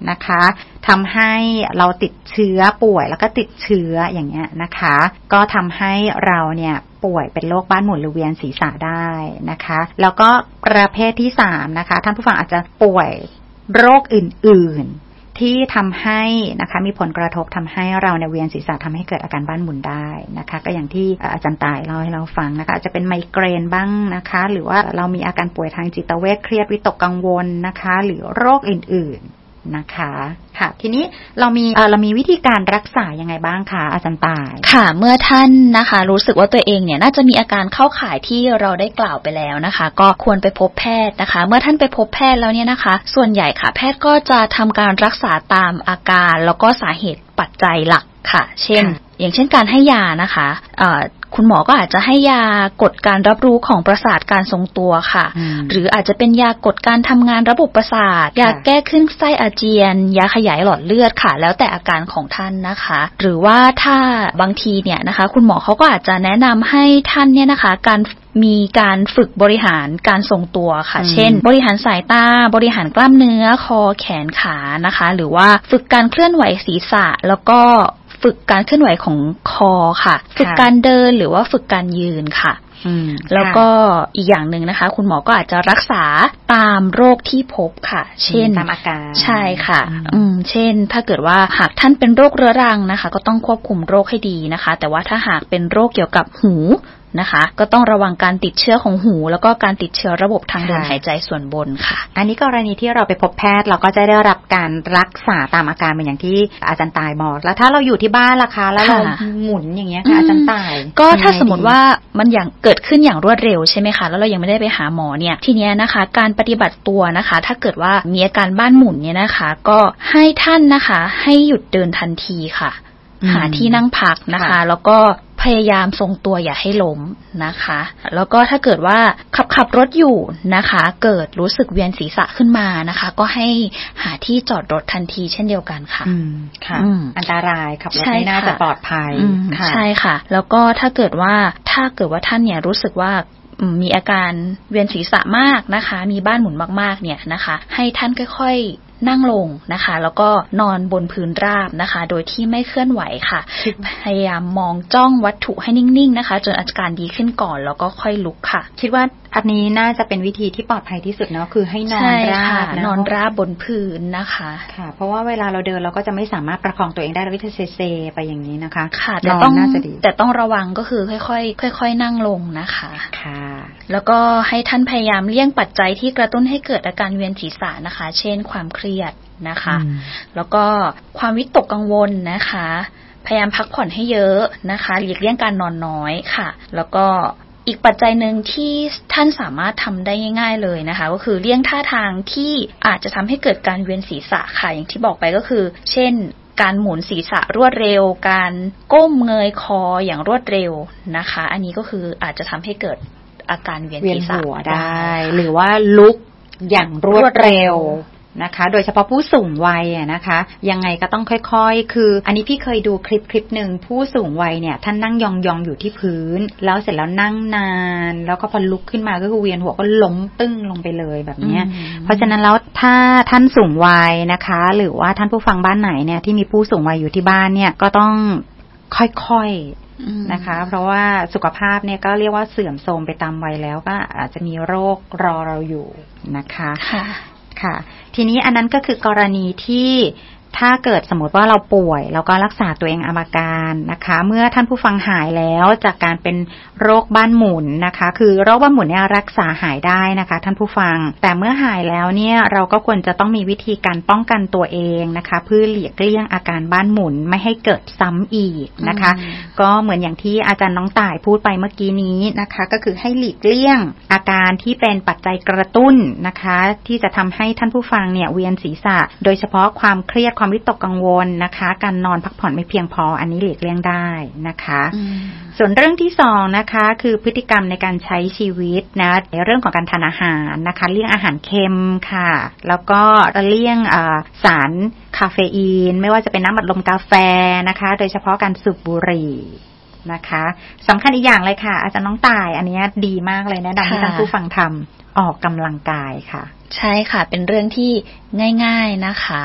Speaker 2: นะคะทำให้เราติดเชื้อป่วยแล้วก็ติดเชื้ออย่างเงี้ยนะคะก็ทำให้เราเนี่ยป่วยเป็นโรคบ้านหมุนหรือเวียนศีรษะได้นะคะแล้วก็ประเภทที่3นะคะท่านผู้ฟังอาจจะป่วยโรคอื่นๆที่ทำให้นะคะมีผลกระทบทำให้เราเนี่ยเวียนศีรษะทำให้เกิดอาการบ้านหมุนได้นะคะก็อย่างที่อาจารย์ต่ายเล่าให้เราฟังนะคะอาจจะเป็นไมเกรนบ้างนะคะหรือว่าเรามีอาการป่วยทางจิตเวชเครียดวิตกกังวลนะคะหรือโรคอื่นๆนะคะค่ะทีนี้เรามีวิธีการรักษายังไงบ้างคะอาจารย์ต่าย
Speaker 5: ค่ะเมื่อท่านนะคะรู้สึกว่าตัวเองเนี่ยน่าจะมีอาการเข้าข่ายที่เราได้กล่าวไปแล้วนะคะก็ควรไปพบแพทย์นะคะเมื่อท่านไปพบแพทย์แล้วเนี่ยนะคะส่วนใหญ่ค่ะแพทย์ก็จะทำการรักษาตามอาการแล้วก็สาเหตุปัจจัยหลักค่ะเช่นอย่างเช่นการให้ยานะคะคุณหมอก็อาจจะให้ยากดการรับรู้ของประสาทการทรงตัวค่ะหรืออาจจะเป็นยากดการทำงานระบบประสาทยาแก้คลื่นไส้อาเจียนยาขยายหลอดเลือดค่ะแล้วแต่อาการของท่านนะคะหรือว่าถ้าบางทีเนี่ยนะคะคุณหมอเขาก็อาจจะแนะนำให้ท่านเนี่ยนะคะมีการฝึกบริหารการทรงตัวค่ะเช่นบริหารสายตาบริหารกล้ามเนื้อคอแขนขานะคะหรือว่าฝึกการเคลื่อนไหวศีรษะแล้วก็ฝึกการเคลื่อนไหวของคอค่ะฝึกการเดินหรือว่าฝึกการยืนค่ะแล้วก็อีกอย่างหนึ่งนะคะคุณหมอก็อาจจะรักษาตามโรคที่พบค่ะเช่น
Speaker 2: ตามอาการ
Speaker 5: ใช่ค่ะเช่นถ้าเกิดว่าหากท่านเป็นโรคเรื้อรังนะคะก็ต้องควบคุมโรคให้ดีนะคะแต่ว่าถ้าหากเป็นโรคเกี่ยวกับหูนะคะก็ต้องระวังการติดเชื้อของหูแล้วก็การติดเชื้อระบบทางเดินหายใจส่วนบนค่ะ
Speaker 2: อันนี้กรณีที่เราไปพบแพทย์เราก็จะได้รับการรักษาตามอาการเป็นอย่างที่อาจารย์ต่ายบอกแล้วถ้าเราอยู่ที่บ้านล่ะคะแล้วเราหมุนอย่างเงี้ยค่ะอาจารย์ต่าย
Speaker 5: ก็ถ้าสมมติว่ามันอย่างเกิดขึ้นอย่างรวดเร็วใช่ไหมคะแล้วเรายังไม่ได้ไปหาหมอเนี่ยทีเนี้ยนะคะการปฏิบัติตัวนะคะถ้าเกิดว่ามีอาการบ้านหมุนเนี่ยนะคะก็ให้ท่านนะคะให้หยุดเดินทันทีค่ะหาที่นั่งพักนะคะแล้วก็พยายามทรงตัวอย่าให้ล้มนะคะแล้วก็ถ้าเกิดว่าขับรถอยู่นะคะเกิดรู้สึกเวียนศีรษะขึ้นมานะคะก็ให้หาที่จอดรถทันทีเช่นเดียวกันค่ะ
Speaker 2: ค่ะอันตรายขับรถไม่น่าจะปลอดภัย
Speaker 5: ใช่ค่ะแล้วก็ถ้าเกิดว่าท่านเนี่ยรู้สึกว่ามีอาการเวียนศีรษะมากนะคะมีบ้านหมุนมากๆเนี่ยนะคะให้ท่านค่อยๆนั่งลงนะคะแล้วก็นอนบนพื้นราบนะคะโดยที่ไม่เคลื่อนไหวค่ะพยายามมองจ้องวัตถุให้นิ่งๆนะคะจนอาการดีขึ้นก่อนแล้วก็ค่อยลุกค่ะ
Speaker 2: คิดว่าอันนี้น่าจะเป็นวิธีที่ปลอดภัยที่สุดเนาะคือให้นอนราบ
Speaker 5: นอนราบบนพื้นนะคะ
Speaker 2: ค่ะเพราะว่าเวลาเราเดินเราก็จะไม่สามารถประคองตัวเองได้วิธีเซไปอย่างนี้นะคะ
Speaker 5: ค่ะแต่ต้องระวังก็คือค่อยๆนั่งลงนะคะ
Speaker 2: ค่ะ
Speaker 5: แล้วก็ให้ท่านพยายามเลี่ยงปัจจัยที่กระตุ้นให้เกิดอาการเวียนศีรษะนะคะเช่นความเครียดนะคะแล้วก็ความวิตกกังวลนะคะพยายามพักผ่อนให้เยอะนะคะหลีกเลี่ยงการนอนน้อยค่ะแล้วก็อีกปัจจัยหนึ่งที่ท่านสามารถทำได้ง่ายๆเลยนะคะก็คือเลี่ยงท่าทางที่อาจจะทำให้เกิดการเวียนศีรษะค่ะอย่างที่บอกไปก็คือเช่นการหมุนศีรษะรวดเร็วการก้มเงยคออย่างรวดเร็วนะคะอันนี้ก็คืออาจจะทำให้เกิดอาการเวียนศีรษะ
Speaker 2: ได้หรือว่าลุกอย่างรวดเร็วนะคะโดยเฉพาะผู้สูงวัยนะคะยังไงก็ต้องค่อยๆคืออันนี้พี่เคยดูคลิปหนึ่งผู้สูงวัยเนี่ยท่านนั่งยองๆอยู่ที่พื้นแล้วเสร็จแล้วนั่งนานแล้วก็พอลุกขึ้นมาก็คือเวียนหัวก็ล้มตึ้งลงไปเลยแบบนี้เพราะฉะนั้นแล้วถ้าท่านสูงวัยนะคะหรือว่าท่านผู้ฟังบ้านไหนเนี่ยที่มีผู้สูงวัยอยู่ที่บ้านเนี่ยก็ต้องค่อยๆนะคะเพราะว่าสุขภาพเนี่ยก็เรียกว่าเสื่อมโทรมไปตามวัยแล้วก็อาจจะมีโรครอเราอยู่นะคะค่ะทีนี้อันนั้นก็คือกรณีที่ถ้าเกิดสมมติว่าเราป่วยแล้วก็รักษาตัวเองอาการนะคะเมื่อท่านผู้ฟังหายแล้วจากการเป็นโรคบ้านหมุนนะคะคือโรคบ้านหมุนเนี่ยรักษาหายได้นะคะท่านผู้ฟังแต่เมื่อหายแล้วเนี่ยเราก็ควรจะต้องมีวิธีการป้องกันตัวเองนะคะเพื่อหลีกเลี่ยงอาการบ้านหมุนไม่ให้เกิดซ้ำอีกนะคะก็เหมือนอย่างที่อาจารย์น้องต่ายพูดไปเมื่อกี้นี้นะคะก็คือให้หลีกเลี่ยงอาการที่เป็นปัจจัยกระตุ้นนะคะที่จะทำให้ท่านผู้ฟังเนี่ยเวียนศีรษะโดยเฉพาะความเครียดความวิตกกังวลนะคะการนอนพักผ่อนไม่เพียงพออันนี้หลีกเลี่ยงได้นะคะส่วนเรื่องที่2นะคะคือพฤติกรรมในการใช้ชีวิตนะในเรื่องของการทานอาหารนะคะเลี่ยงอาหารเค็มค่ะแล้วก็เลี่ยงสารคาเฟอีนไม่ว่าจะเป็นน้ำอัดลมกาแฟนะคะโดยเฉพาะการสูบบุหรี่นะคะสำคัญอีกอย่างเลยค่ะอาจารย์น้องต่ายอันนี้ดีมากเลยแนะนำให้ท่านผู้ฟังทำออกกำลังกายค่ะ
Speaker 5: ใช่ค่ะเป็นเรื่องที่ง่ายๆนะคะ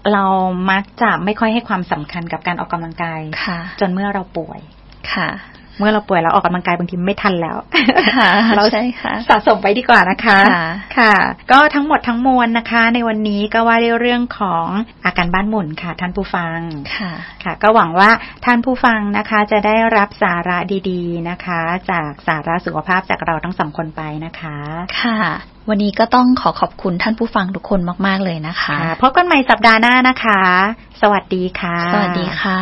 Speaker 2: เรามักจะไม่ค่อยให้ความสำคัญกับการออกกำลังกายจนเมื่อเราป่วย
Speaker 5: ค่ะ
Speaker 2: เมื่อเราป่วยแล้วออกกำลังกายบางทีไม่ทันแล้ว
Speaker 5: เราใช่ค่ะ
Speaker 2: สะสมไปดีกว่านะคะค่ะก็ทั้งหมดทั้งมวลนะคะในวันนี้ก็ว่าในเรื่องของอาการบ้านหมุนค่ะท่านผู้ฟังค่ะก็หวังว่าท่านผู้ฟังนะคะจะได้รับสาระดีๆนะคะจากสาระสุขภาพจากเราทั้งสองคนไปนะคะ
Speaker 5: ค่ะวันนี้ก็ต้องขอบคุณท่านผู้ฟังทุกคนมากๆเลยนะคะ
Speaker 2: พบกันใหม่สัปดาห์หน้านะคะสวัสดีค่ะ
Speaker 5: สวัสดีค่ะ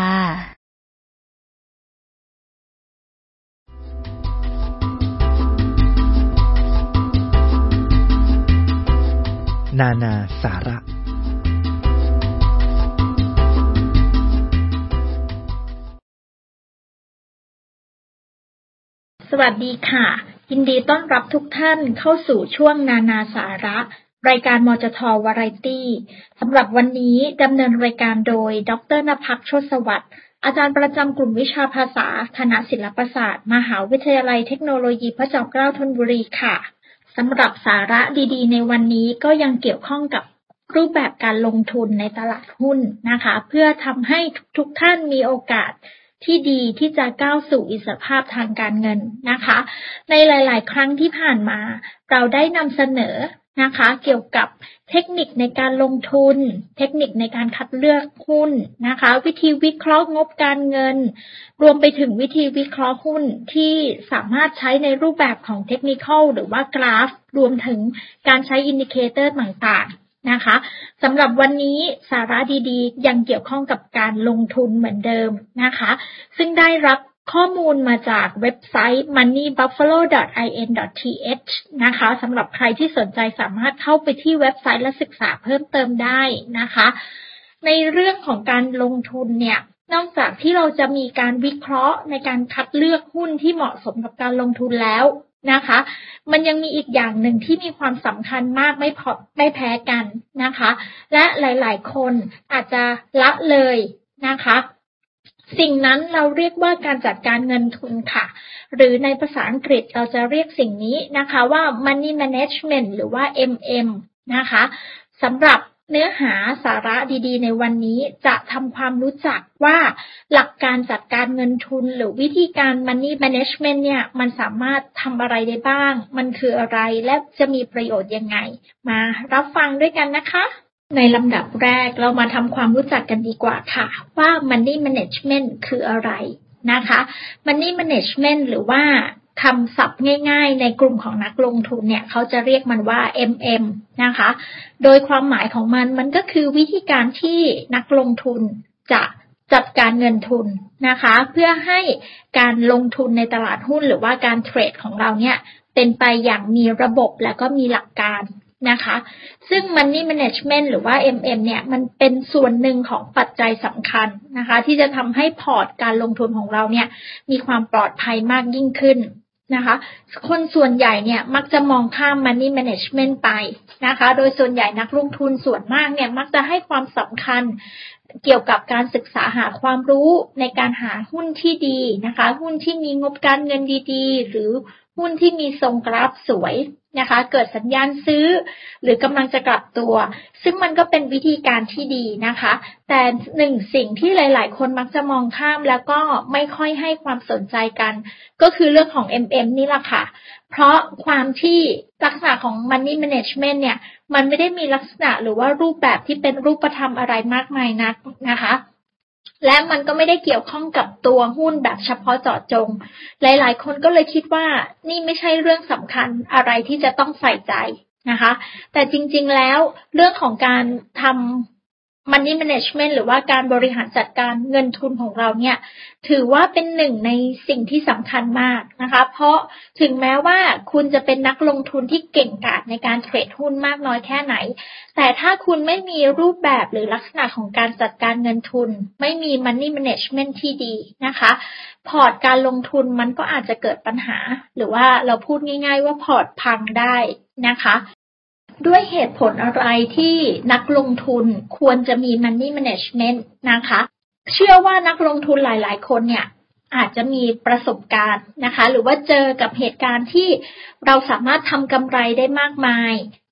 Speaker 1: นานาสาระ
Speaker 6: สวัสดีค่ะยินดีต้อนรับทุกท่านเข้าสู่ช่วงนานาสาระรายการมจท.วาไรตี้สำหรับวันนี้ดำเนินรายการโดยดร.ณภักดิ์ โชติสวัสดิ์อาจารย์ประจำกลุ่มวิชาภาษาคณะศิลปศาสตร์มหาวิทยาลัยเทคโนโลยีพระจอมเกล้าธนบุรีค่ะสำหรับสาระดีๆในวันนี้ก็ยังเกี่ยวข้องกับรูปแบบการลงทุนในตลาดหุ้นนะคะเพื่อทำให้ทุกท่านมีโอกาสที่ดีที่จะก้าวสู่อิสรภาพทางการเงินนะคะในหลายๆครั้งที่ผ่านมาเราได้นำเสนอนะคะเกี่ยวกับเทคนิคในการลงทุนเทคนิคในการคัดเลือกหุ้นนะคะวิธีวิเคราะห์งบการเงินรวมไปถึงวิธีวิเคราะห์หุ้นที่สามารถใช้ในรูปแบบของเทคนิคอลหรือว่ากราฟรวมถึงการใช้อินดิเคเตอร์ต่างๆนะคะสำหรับวันนี้สาระดีๆยังเกี่ยวข้องกับการลงทุนเหมือนเดิมนะคะซึ่งได้รับข้อมูลมาจากเว็บไซต์ moneybuffalo.in.th นะคะสำหรับใครที่สนใจสามารถเข้าไปที่เว็บไซต์และศึกษาเพิ่มเติมได้นะคะในเรื่องของการลงทุนเนี่ยนอกจากที่เราจะมีการวิเคราะห์ในการคัดเลือกหุ้นที่เหมาะสมกับการลงทุนแล้วนะคะมันยังมีอีกอย่างหนึ่งที่มีความสำคัญมากไม่แพ้กันนะคะและหลายๆคนอาจจะละเลยนะคะสิ่งนั้นเราเรียกว่าการจัดการเงินทุนค่ะหรือในภาษาอังกฤษเราจะเรียกสิ่งนี้นะคะว่า money management หรือว่า MM นะคะสำหรับเนื้อหาสาระดีๆในวันนี้จะทำความรู้จักว่าหลักการจัดการเงินทุนหรือวิธีการ money management เนี่ยมันสามารถทำอะไรได้บ้างมันคืออะไรและจะมีประโยชน์ยังไงมารับฟังด้วยกันนะคะในลำดับแรกเรามาทำความรู้จักกันดีกว่าค่ะว่า money management คืออะไรนะคะ money management หรือว่าคำศัพท์ง่ายๆในกลุ่มของนักลงทุนเนี่ยเขาจะเรียกมันว่า MM นะคะโดยความหมายของมันก็คือวิธีการที่นักลงทุนจะจัดการเงินทุนนะคะเพื่อให้การลงทุนในตลาดหุ้นหรือว่าการเทรดของเราเนี่ยเป็นไปอย่างมีระบบและก็มีหลักการนะคะซึ่ง Money Management หรือว่า MM เนี่ยมันเป็นส่วนหนึ่งของปัจจัยสำคัญนะคะที่จะทำให้พอร์ตการลงทุนของเราเนี่ยมีความปลอดภัยมากยิ่งขึ้นนะคะคนส่วนใหญ่เนี่ยมักจะมองข้าม Money Management ไปนะคะโดยส่วนใหญ่นักลงทุนส่วนมากเนี่ยมักจะให้ความสำคัญเกี่ยวกับการศึกษาหาความรู้ในการหาหุ้นที่ดีนะคะหุ้นที่มีงบการเงินดีๆหรือหุ้นที่มีทรงกราฟสวยนะคะเกิดสัญญาณซื้อหรือกำลังจะกลับตัวซึ่งมันก็เป็นวิธีการที่ดีนะคะแต่หนึ่งสิ่งที่หลายๆคนมักจะมองข้ามแล้วก็ไม่ค่อยให้ความสนใจกันก็คือเรื่องของ MM นี่แหละค่ะเพราะความที่ลักษณะของ Money Management เนี่ยมันไม่ได้มีลักษณะหรือว่ารูปแบบที่เป็นรูปธรรมอะไรมากมายนักนะคะและมันก็ไม่ได้เกี่ยวข้องกับตัวหุ้นแบบเฉพาะเจาะจงหลายๆคนก็เลยคิดว่านี่ไม่ใช่เรื่องสำคัญอะไรที่จะต้องใส่ใจนะคะแต่จริงๆแล้วเรื่องของการทำMoney Management หรือว่าการบริหารจัดการเงินทุนของเราเนี่ยถือว่าเป็นหนึ่งในสิ่งที่สำคัญมากนะคะเพราะถึงแม้ว่าคุณจะเป็นนักลงทุนที่เก่งกาจในการเทรดหุ้นมากน้อยแค่ไหนแต่ถ้าคุณไม่มีรูปแบบหรือลักษณะของการจัดการเงินทุนไม่มี Money Management ที่ดีนะคะพอร์ตการลงทุนมันก็อาจจะเกิดปัญหาหรือว่าเราพูดง่ายๆว่าพอร์ตพังได้นะคะด้วยเหตุผลอะไรที่นักลงทุนควรจะมี Money Management นะคะเชื่อว่านักลงทุนหลายๆคนเนี่ยอาจจะมีประสบการณ์นะคะหรือว่าเจอกับเหตุการณ์ที่เราสามารถทำกำไรได้มากมาย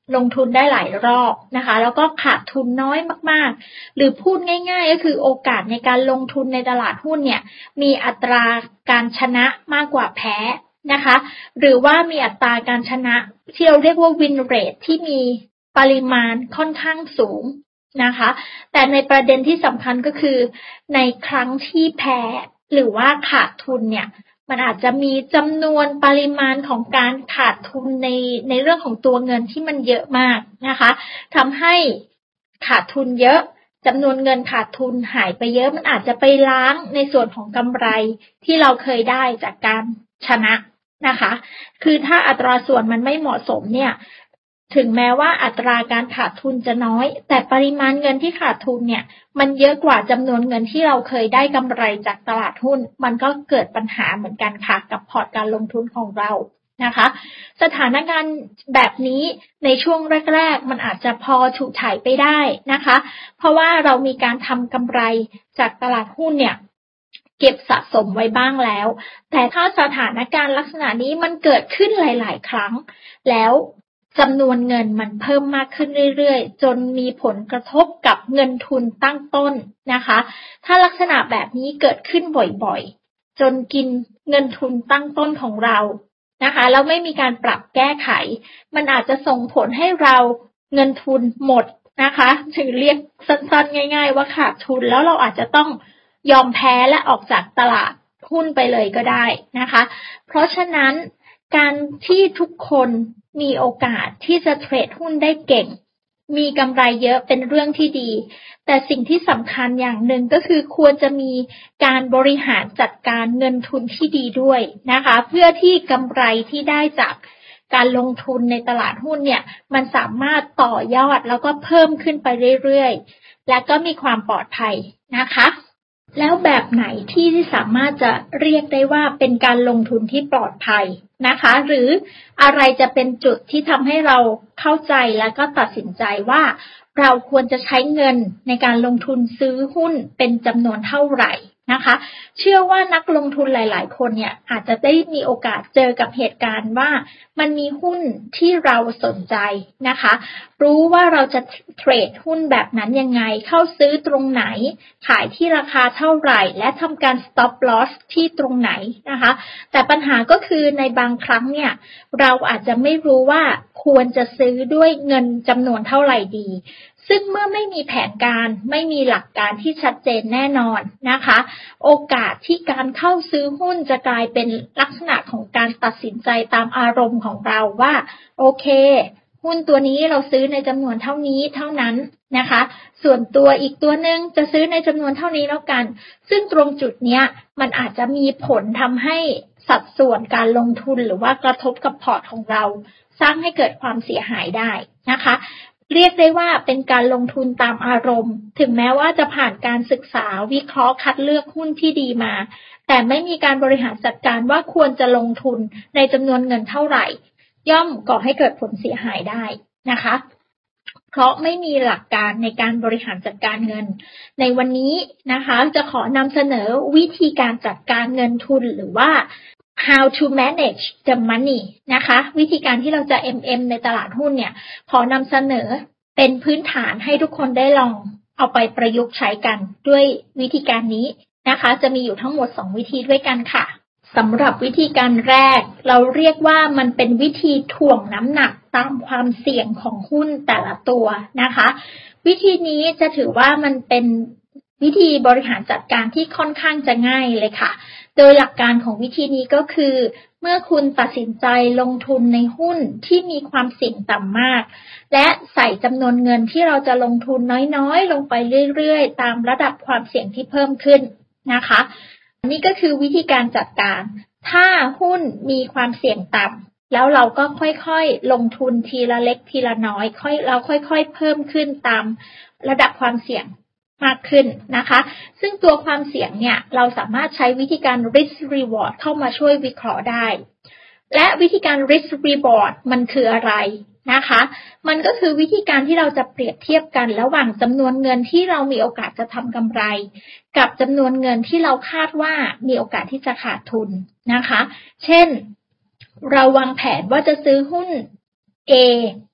Speaker 6: ลงทุนได้หลายรอบนะคะแล้วก็ขาดทุนน้อยมากๆหรือพูดง่ายๆก็คือโอกาสในการลงทุนในตลาดหุ้นเนี่ยมีอัตราการชนะมากกว่าแพ้นะคะหรือว่ามีอัตราการชนะที่เราเรียกว่า win rate ที่มีปริมาณค่อนข้างสูงนะคะแต่ในประเด็นที่สำคัญก็คือในครั้งที่แพ้หรือว่าขาดทุนเนี่ยมันอาจจะมีจำนวนปริมาณของการขาดทุนในเรื่องของตัวเงินที่มันเยอะมากนะคะทำให้ขาดทุนเยอะจำนวนเงินขาดทุนหายไปเยอะมันอาจจะไปล้างในส่วนของกำไรที่เราเคยได้จากการชนะนะคะคือถ้าอัตราส่วนมันไม่เหมาะสมเนี่ยถึงแม้ว่าอัตราการขาดทุนจะน้อยแต่ปริมาณเงินที่ขาดทุนเนี่ยมันเยอะกว่าจำนวนเงินที่เราเคยได้กำไรจากตลาดหุ้นมันก็เกิดปัญหาเหมือนกันค่ะกับพอร์ตการลงทุนของเรานะคะสถานการณ์แบบนี้ในช่วงแรกๆมันอาจจะพอฉูดฉายไปได้นะคะเพราะว่าเรามีการทำกำไรจากตลาดหุ้นเนี่ยเก็บสะสมไว้บ้างแล้วแต่ถ้าสถานการณ์ลักษณะนี้มันเกิดขึ้นหลายๆครั้งแล้วจำนวนเงินมันเพิ่มมากขึ้นเรื่อยๆจนมีผลกระทบกับเงินทุนตั้งต้นนะคะถ้าลักษณะแบบนี้เกิดขึ้นบ่อยๆจนกินเงินทุนตั้งต้นของเรานะคะแล้วไม่มีการปรับแก้ไขมันอาจจะส่งผลให้เราเงินทุนหมดนะคะถึงเรียกสั้นๆง่ายๆว่าขาดทุนแล้วเราอาจจะต้องยอมแพ้และออกจากตลาดหุ้นไปเลยก็ได้นะคะเพราะฉะนั้นการที่ทุกคนมีโอกาสที่จะเทรดหุ้นได้เก่งมีกำไรเยอะเป็นเรื่องที่ดีแต่สิ่งที่สำคัญอย่างหนึ่งก็คือควรจะมีการบริหารจัดการเงินทุนที่ดีด้วยนะคะเพื่อที่กำไรที่ได้จากการลงทุนในตลาดหุ้นเนี่ยมันสามารถต่อยอดแล้วก็เพิ่มขึ้นไปเรื่อยๆและก็มีความปลอดภัยนะคะแล้วแบบไหนที่สามารถจะเรียกได้ว่าเป็นการลงทุนที่ปลอดภัยนะคะหรืออะไรจะเป็นจุดที่ทำให้เราเข้าใจและก็ตัดสินใจว่าเราควรจะใช้เงินในการลงทุนซื้อหุ้นเป็นจำนวนเท่าไหร่นะคะเชื่อว่านักลงทุนหลายๆคนเนี่ยอาจจะได้มีโอกาสเจอกับเหตุการณ์ว่ามันมีหุ้นที่เราสนใจนะคะรู้ว่าเราจะเทรดหุ้นแบบนั้นยังไงเข้าซื้อตรงไหนขายที่ราคาเท่าไหร่และทำการ stop loss ที่ตรงไหนนะคะแต่ปัญหาก็คือในบางครั้งเนี่ยเราอาจจะไม่รู้ว่าควรจะซื้อด้วยเงินจำนวนเท่าไหร่ดีซึ่งเมื่อไม่มีแผนการไม่มีหลักการที่ชัดเจนแน่นอนนะคะโอกาสที่การเข้าซื้อหุ้นจะกลายเป็นลักษณะของการตัดสินใจตามอารมณ์ของเราว่าโอเคหุ้นตัวนี้เราซื้อในจำนวนเท่านี้เท่านั้นนะคะส่วนตัวอีกตัวนึงจะซื้อในจำนวนเท่านี้แล้วกันซึ่งตรงจุดเนี้ยมันอาจจะมีผลทำให้สัดส่วนการลงทุนหรือว่ากระทบกับพอร์ตของเราสร้างให้เกิดความเสียหายได้นะคะเรียกได้ว่าเป็นการลงทุนตามอารมณ์ถึงแม้ว่าจะผ่านการศึกษาวิเคราะห์คัดเลือกหุ้นที่ดีมาแต่ไม่มีการบริหารจัดการว่าควรจะลงทุนในจำนวนเงินเท่าไหร่ย่อมก่อให้เกิดผลเสียหายได้นะคะเพราะไม่มีหลักการในการบริหารจัดการเงินในวันนี้นะคะจะขอนำเสนอวิธีการจัดการเงินทุนหรือว่าhow to manage the money นะคะวิธีการที่เราจะ MM ในตลาดหุ้นเนี่ยขอนำเสนอเป็นพื้นฐานให้ทุกคนได้ลองเอาไปประยุกต์ใช้กันด้วยวิธีการนี้นะคะจะมีอยู่ทั้งหมด2วิธีด้วยกันค่ะสำหรับวิธีการแรกเราเรียกว่ามันเป็นวิธีถ่วงน้ำหนักตามความเสี่ยงของหุ้นแต่ละตัวนะคะวิธีนี้จะถือว่ามันเป็นวิธีบริหารจัดการที่ค่อนข้างจะง่ายเลยค่ะโดยหลักการของวิธีนี้ก็คือเมื่อคุณตัดสินใจลงทุนในหุ้นที่มีความเสี่ยงต่ำมากและใส่จำนวนเงินที่เราจะลงทุนน้อยๆลงไปเรื่อยๆตามระดับความเสี่ยงที่เพิ่มขึ้นนะคะนี่ก็คือวิธีการจัดการถ้าหุ้นมีความเสี่ยงต่ำแล้วเราก็ค่อยๆลงทุนทีละเล็กทีละน้อยเราค่อยๆเพิ่มขึ้นตามระดับความเสี่ยงมากขึ้นนะคะซึ่งตัวความเสี่ยงเนี่ยเราสามารถใช้วิธีการ risk reward เข้ามาช่วยวิเคราะห์ได้และวิธีการ risk reward มันคืออะไรนะคะมันก็คือวิธีการที่เราจะเปรียบเทียบกันระหว่างจำนวนเงินที่เรามีโอกาสจะทำกำไรกับจำนวนเงินที่เราคาดว่ามีโอกาสที่จะขาดทุนนะคะเช่นเราวางแผนว่าจะซื้อหุ้น A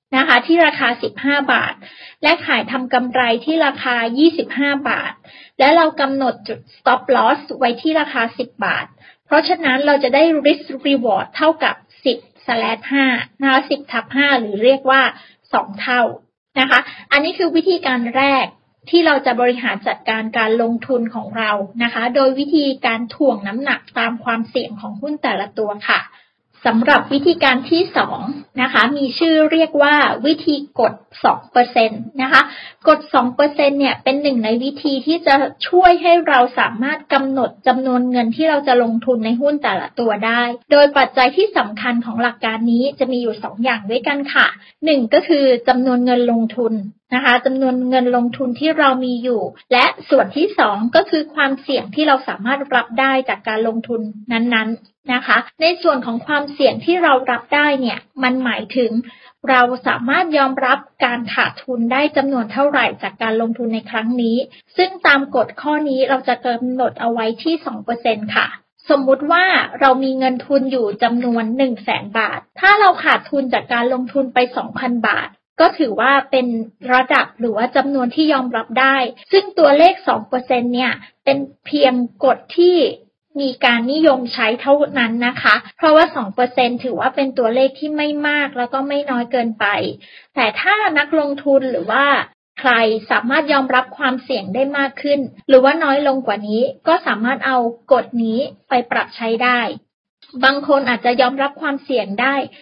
Speaker 6: นะคะที่ราคา15บาทและขายทำกำไรที่ราคา25บาทและเรากำหนดจุด stop loss ไว้ที่ราคา10บาทเพราะฉะนั้นเราจะได้ risk reward เท่ากับ10/5นะคะ10/5หรือเรียกว่า2เท่านะคะอันนี้คือวิธีการแรกที่เราจะบริหารจัดการการลงทุนของเรานะคะโดยวิธีการถ่วงน้ำหนักตามความเสี่ยงของหุ้นแต่ละตัวค่ะสำหรับวิธีการที่2นะคะมีชื่อเรียกว่าวิธีกด 2% นะคะกด 2% เนี่ยเป็นหนึ่งในวิธีที่จะช่วยให้เราสามารถกำหนดจำนวนเงินที่เราจะลงทุนในหุ้นแต่ละตัวได้โดยปัจจัยที่สำคัญของหลักการนี้จะมีอยู่2อย่างด้วยกันค่ะ1ก็คือจำนวนเงินลงทุนนะคะจำนวนเงินลงทุนที่เรามีอยู่และส่วนที่2ก็คือความเสี่ยงที่เราสามารถรับได้จากการลงทุนนั้นๆนะคะในส่วนของความเสี่ยงที่เรารับได้เนี่ยมันหมายถึงเราสามารถยอมรับการขาดทุนได้จำนวนเท่าไหร่จากการลงทุนในครั้งนี้ซึ่งตามกฎข้อนี้เราจะกำหนดเอาไว้ที่ 2% ค่ะสมมุติว่าเรามีเงินทุนอยู่จำนวน 100,000 บาทถ้าเราขาดทุนจากการลงทุนไป 2,000 บาทก็ถือว่าเป็นระดับหรือว่าจำนวนที่ยอมรับได้ซึ่งตัวเลข 2% เนี่ยเป็นเพียงกฎที่มีการนิยมใช้เท่านั้นนะคะเพราะว่า 2% ถือว่าเป็นตัวเลขที่ไม่มากแล้วก็ไม่น้อยเกินไปแต่ถ้านักลงทุนหรือว่าใครสามารถยอมรับความเสี่ยงได้มากขึ้นหรือว่าน้อยลงกว่านี้ก็สามารถเอากฎนี้ไปปรับใช้ได้บางคนอาจจะยอมรับความเสี่ยงได้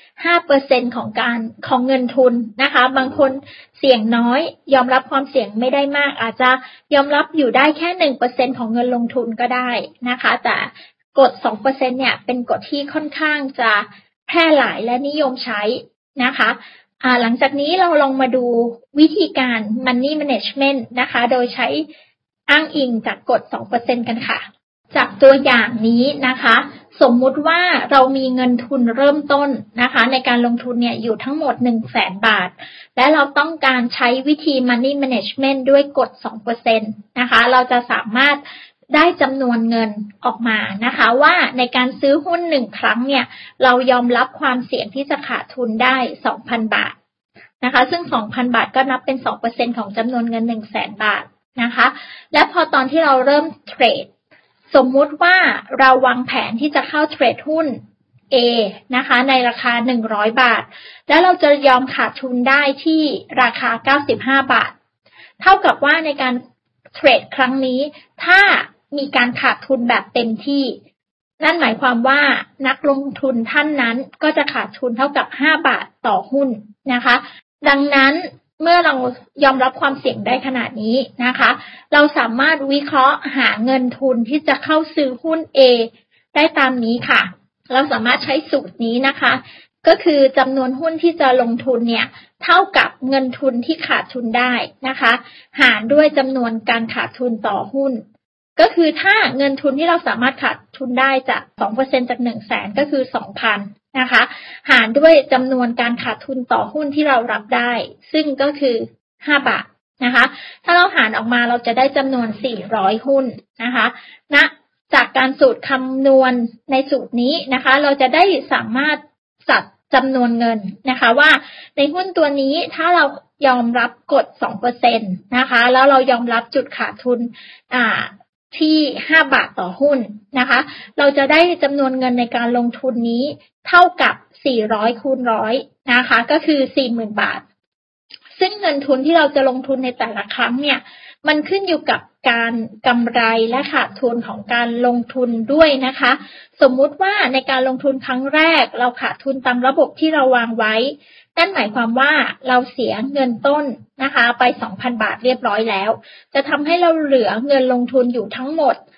Speaker 6: 5% ของเงินทุนนะคะบางคนเสี่ยงน้อยยอมรับความเสี่ยงไม่ได้มากอาจจะยอมรับอยู่ได้แค่ 1% ของเงินลงทุนก็ได้นะคะแต่กฎ 2% เนี่ยเป็นกฎที่ค่อนข้างจะแพร่หลายและนิยมใช้นะคะหลังจากนี้เราลองมาดูวิธีการ Money Management นะคะโดยใช้อ้างอิงจากกฎ 2% กันค่ะจากตัวอย่างนี้นะคะสมมุติว่าเรามีเงินทุนเริ่มต้นนะคะในการลงทุนเนี่ยอยู่ทั้งหมด 100,000 บาทและเราต้องการใช้วิธี Money Management ด้วยกฎ 2% นะคะเราจะสามารถได้จำนวนเงินออกมานะคะว่าในการซื้อหุ้น1ครั้งเนี่ยเรายอมรับความเสี่ยงที่จะขาดทุนได้ 2,000 บาทนะคะซึ่ง 2,000 บาทก็นับเป็น 2% ของจำนวนเงิน 100,000 บาทนะคะและพอตอนที่เราเริ่มเทรดสมมุติว่าเราวางแผนที่จะเข้าเทรดหุ้น A นะคะในราคา100 บาทแล้วเราจะยอมขาดทุนได้ที่ราคา95 บาทเท่ากับว่าในการเทรดครั้งนี้ถ้ามีการขาดทุนแบบเต็มที่นั่นหมายความว่านักลงทุนท่านนั้นก็จะขาดทุนเท่ากับ5 บาทต่อหุ้นนะคะดังนั้นเมื่อเรายอมรับความเสี่ยงได้ขนาดนี้นะคะเราสามารถวิเคราะห์หาเงินทุนที่จะเข้าซื้อหุ้น A ได้ตามนี้ค่ะเราสามารถใช้สูตรนี้นะคะก็คือจำนวนหุ้นที่จะลงทุนเนี่ยเท่ากับเงินทุนที่ขาดทุนได้นะคะหารด้วยจำนวนการขาดทุนต่อหุ้นก็คือถ้าเงินทุนที่เราสามารถขาดทุนได้จาก 2% จาก 100,000 ก็คือ 2,000 นะคะหารด้วยจำนวนการขาดทุนต่อหุ้นที่เรารับได้ซึ่งก็คือ5 บาทนะคะถ้าเราหารออกมาเราจะได้จำนวน400หุ้นนะคะจากการสูตรคำนวณในสูตรนี้นะคะเราจะได้สามารถจัดจำนวนเงินนะคะว่าในหุ้นตัวนี้ถ้าเรายอมรับกฎ 2% นะคะแล้วเรายอมรับจุดขาดทุนที่5 บาทต่อหุ้นนะคะเราจะได้จำนวนเงินในการลงทุนนี้เท่ากับ400คูณ100นะคะก็คือ 40,000 บาทซึ่งเงินทุนที่เราจะลงทุนในแต่ละครั้งเนี่ยมันขึ้นอยู่กับการกำไรและขาดทุนของการลงทุนด้วยนะคะสมมุติว่าในการลงทุนครั้งแรกเราขาดทุนตามระบบที่เราวางไว้นั่นหมายความว่าเราเสียเงินต้นนะคะไป 2,000 บาทเรียบร้อยแล้วจะทำให้เราเหลือเงินลงทุนอยู่ทั้งหมด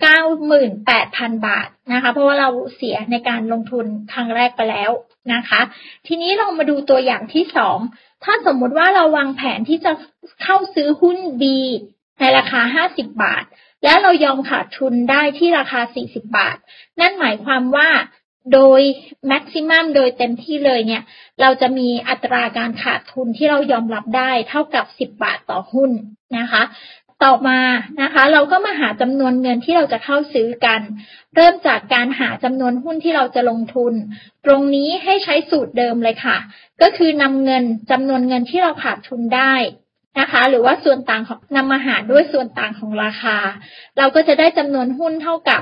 Speaker 6: 98,000 บาทนะคะเพราะว่าเราเสียในการลงทุนครั้งแรกไปแล้วนะคะทีนี้เรามาดูตัวอย่างที่2ถ้าสมมุติว่าเราวางแผนที่จะเข้าซื้อหุ้น B ในราคา50 บาทแล้วเรายอมขาดทุนได้ที่ราคา40 บาทนั่นหมายความว่าโดยแม็กซิมัมโดยเต็มที่เลยเนี่ยเราจะมีอัตราการขาดทุนที่เรายอมรับได้เท่ากับ10 บาทต่อหุ้นนะคะต่อมานะคะเราก็มาหาจำนวนเงินที่เราจะเข้าซื้อกันเริ่มจากการหาจำนวนหุ้นที่เราจะลงทุนตรงนี้ให้ใช้สูตรเดิมเลยค่ะก็คือนำเงินจำนวนเงินที่เราขาดทุนได้นะคะหรือว่าส่วนต่างของนำมาหารด้วยส่วนต่างของราคาเราก็จะได้จำนวนหุ้นเท่ากับ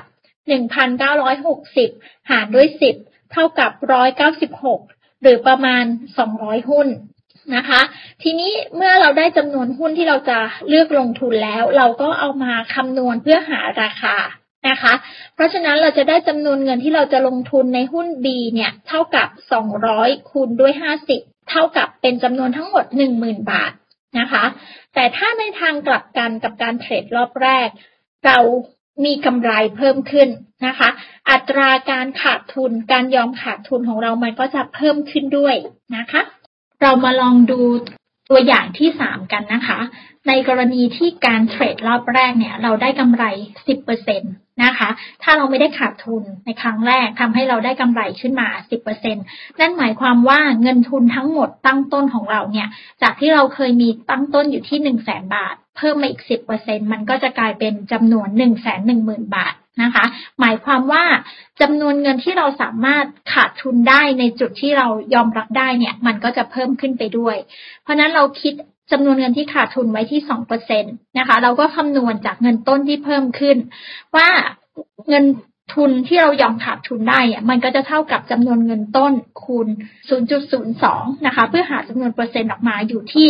Speaker 6: 1,960 หารด้วย10เท่ากับ196หรือประมาณ200หุ้นนะคะทีนี้เมื่อเราได้จำนวนหุ้นที่เราจะเลือกลงทุนแล้วเราก็เอามาคำนวณเพื่อหาราคานะคะเพราะฉะนั้นเราจะได้จำนวนเงินที่เราจะลงทุนในหุ้น B เนี่ยเท่ากับ200คูณด้วย50เท่ากับเป็นจำนวนทั้งหมด 10,000 บาทนะคะแต่ถ้าในทางกลับกันกับการเทรดรอบแรกเรามีกำไรเพิ่มขึ้นนะคะอัตราการขาดทุนการยอมขาดทุนของเรามันก็จะเพิ่มขึ้นด้วยนะคะเรามาลองดูตัวอย่างที่3กันนะคะในกรณีที่การเทรดรอบแรกเนี่ยเราได้กำไร 10% นะคะถ้าเราไม่ได้ขาดทุนในครั้งแรกทำให้เราได้กำไรขึ้นมา 10% นั่นหมายความว่าเงินทุนทั้งหมดตั้งต้นของเราเนี่ยจากที่เราเคยมีตั้งต้นอยู่ที่ 100,000 บาทเพิ่มมาอีก 10% มันก็จะกลายเป็นจำนวน 110,000 บาทนะคะหมายความว่าจำนวนเงินที่เราสามารถขาดทุนได้ในจุดที่เรายอมรับได้เนี่ยมันก็จะเพิ่มขึ้นไปด้วยเพราะนั้นเราคิดจำนวนเงินที่ขาดทุนไว้ที่ 2% นะคะเราก็คำนวณจากเงินต้นที่เพิ่มขึ้นว่าเงินทุนที่เรายอมขาดทุนได้มันก็จะเท่ากับจำนวนเงินต้นคูณ 0.02 นะคะเพื่อหาจำนวนเปอร์เซ็นต์ออกมาอยู่ที่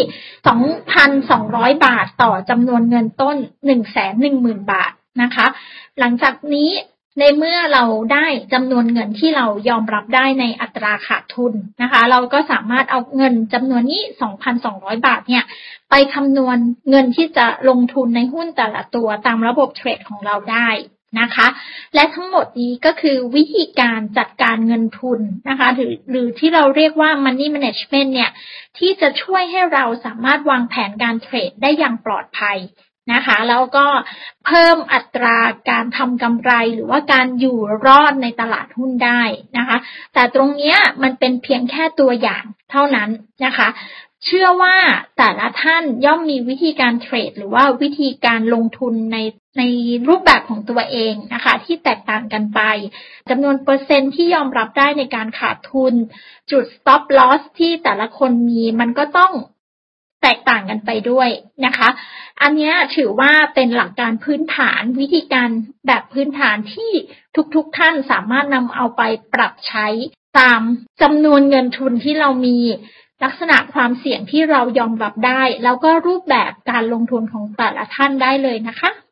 Speaker 6: 2,200 บาทต่อจำนวนเงินต้น 110,000 บาทนะคะหลังจากนี้ในเมื่อเราได้จำนวนเงินที่เรายอมรับได้ในอัตราขาดทุนนะคะเราก็สามารถเอาเงินจำนวนนี้ 2,200 บาทเนี่ยไปคำนวณเงินที่จะลงทุนในหุ้นแต่ละตัวตามระบบเทรดของเราได้นะคะและทั้งหมดนี้ก็คือวิธีการจัดการเงินทุนนะคะหรือที่เราเรียกว่า money management เนี่ยที่จะช่วยให้เราสามารถวางแผนการเทรดได้อย่างปลอดภัยนะคะแล้วก็เพิ่มอัตราการทำกำไรหรือว่าการอยู่รอดในตลาดหุ้นได้นะคะแต่ตรงนี้มันเป็นเพียงแค่ตัวอย่างเท่านั้นนะคะเชื่อว่าแต่ละท่านย่อมมีวิธีการเทรดหรือว่าวิธีการลงทุนในรูปแบบของตัวเองนะคะที่แตกต่างกันไปจำนวนเปอร์เซ็นต์ที่ยอมรับได้ในการขาดทุนจุด stop loss ที่แต่ละคนมีมันก็ต้องแตกต่างกันไปด้วยนะคะอันนี้ถือว่าเป็นหลักการพื้นฐานวิธีการแบบพื้นฐานที่ทุกท่านสามารถนำเอาไปปรับใช้ตามจำนวนเงินทุนที่เรามีลักษณะความเสี่ยงที่เรายอมรับได้แล้วก็รูปแบบการลงทุนของแต่ละท่านได้เลยนะคะ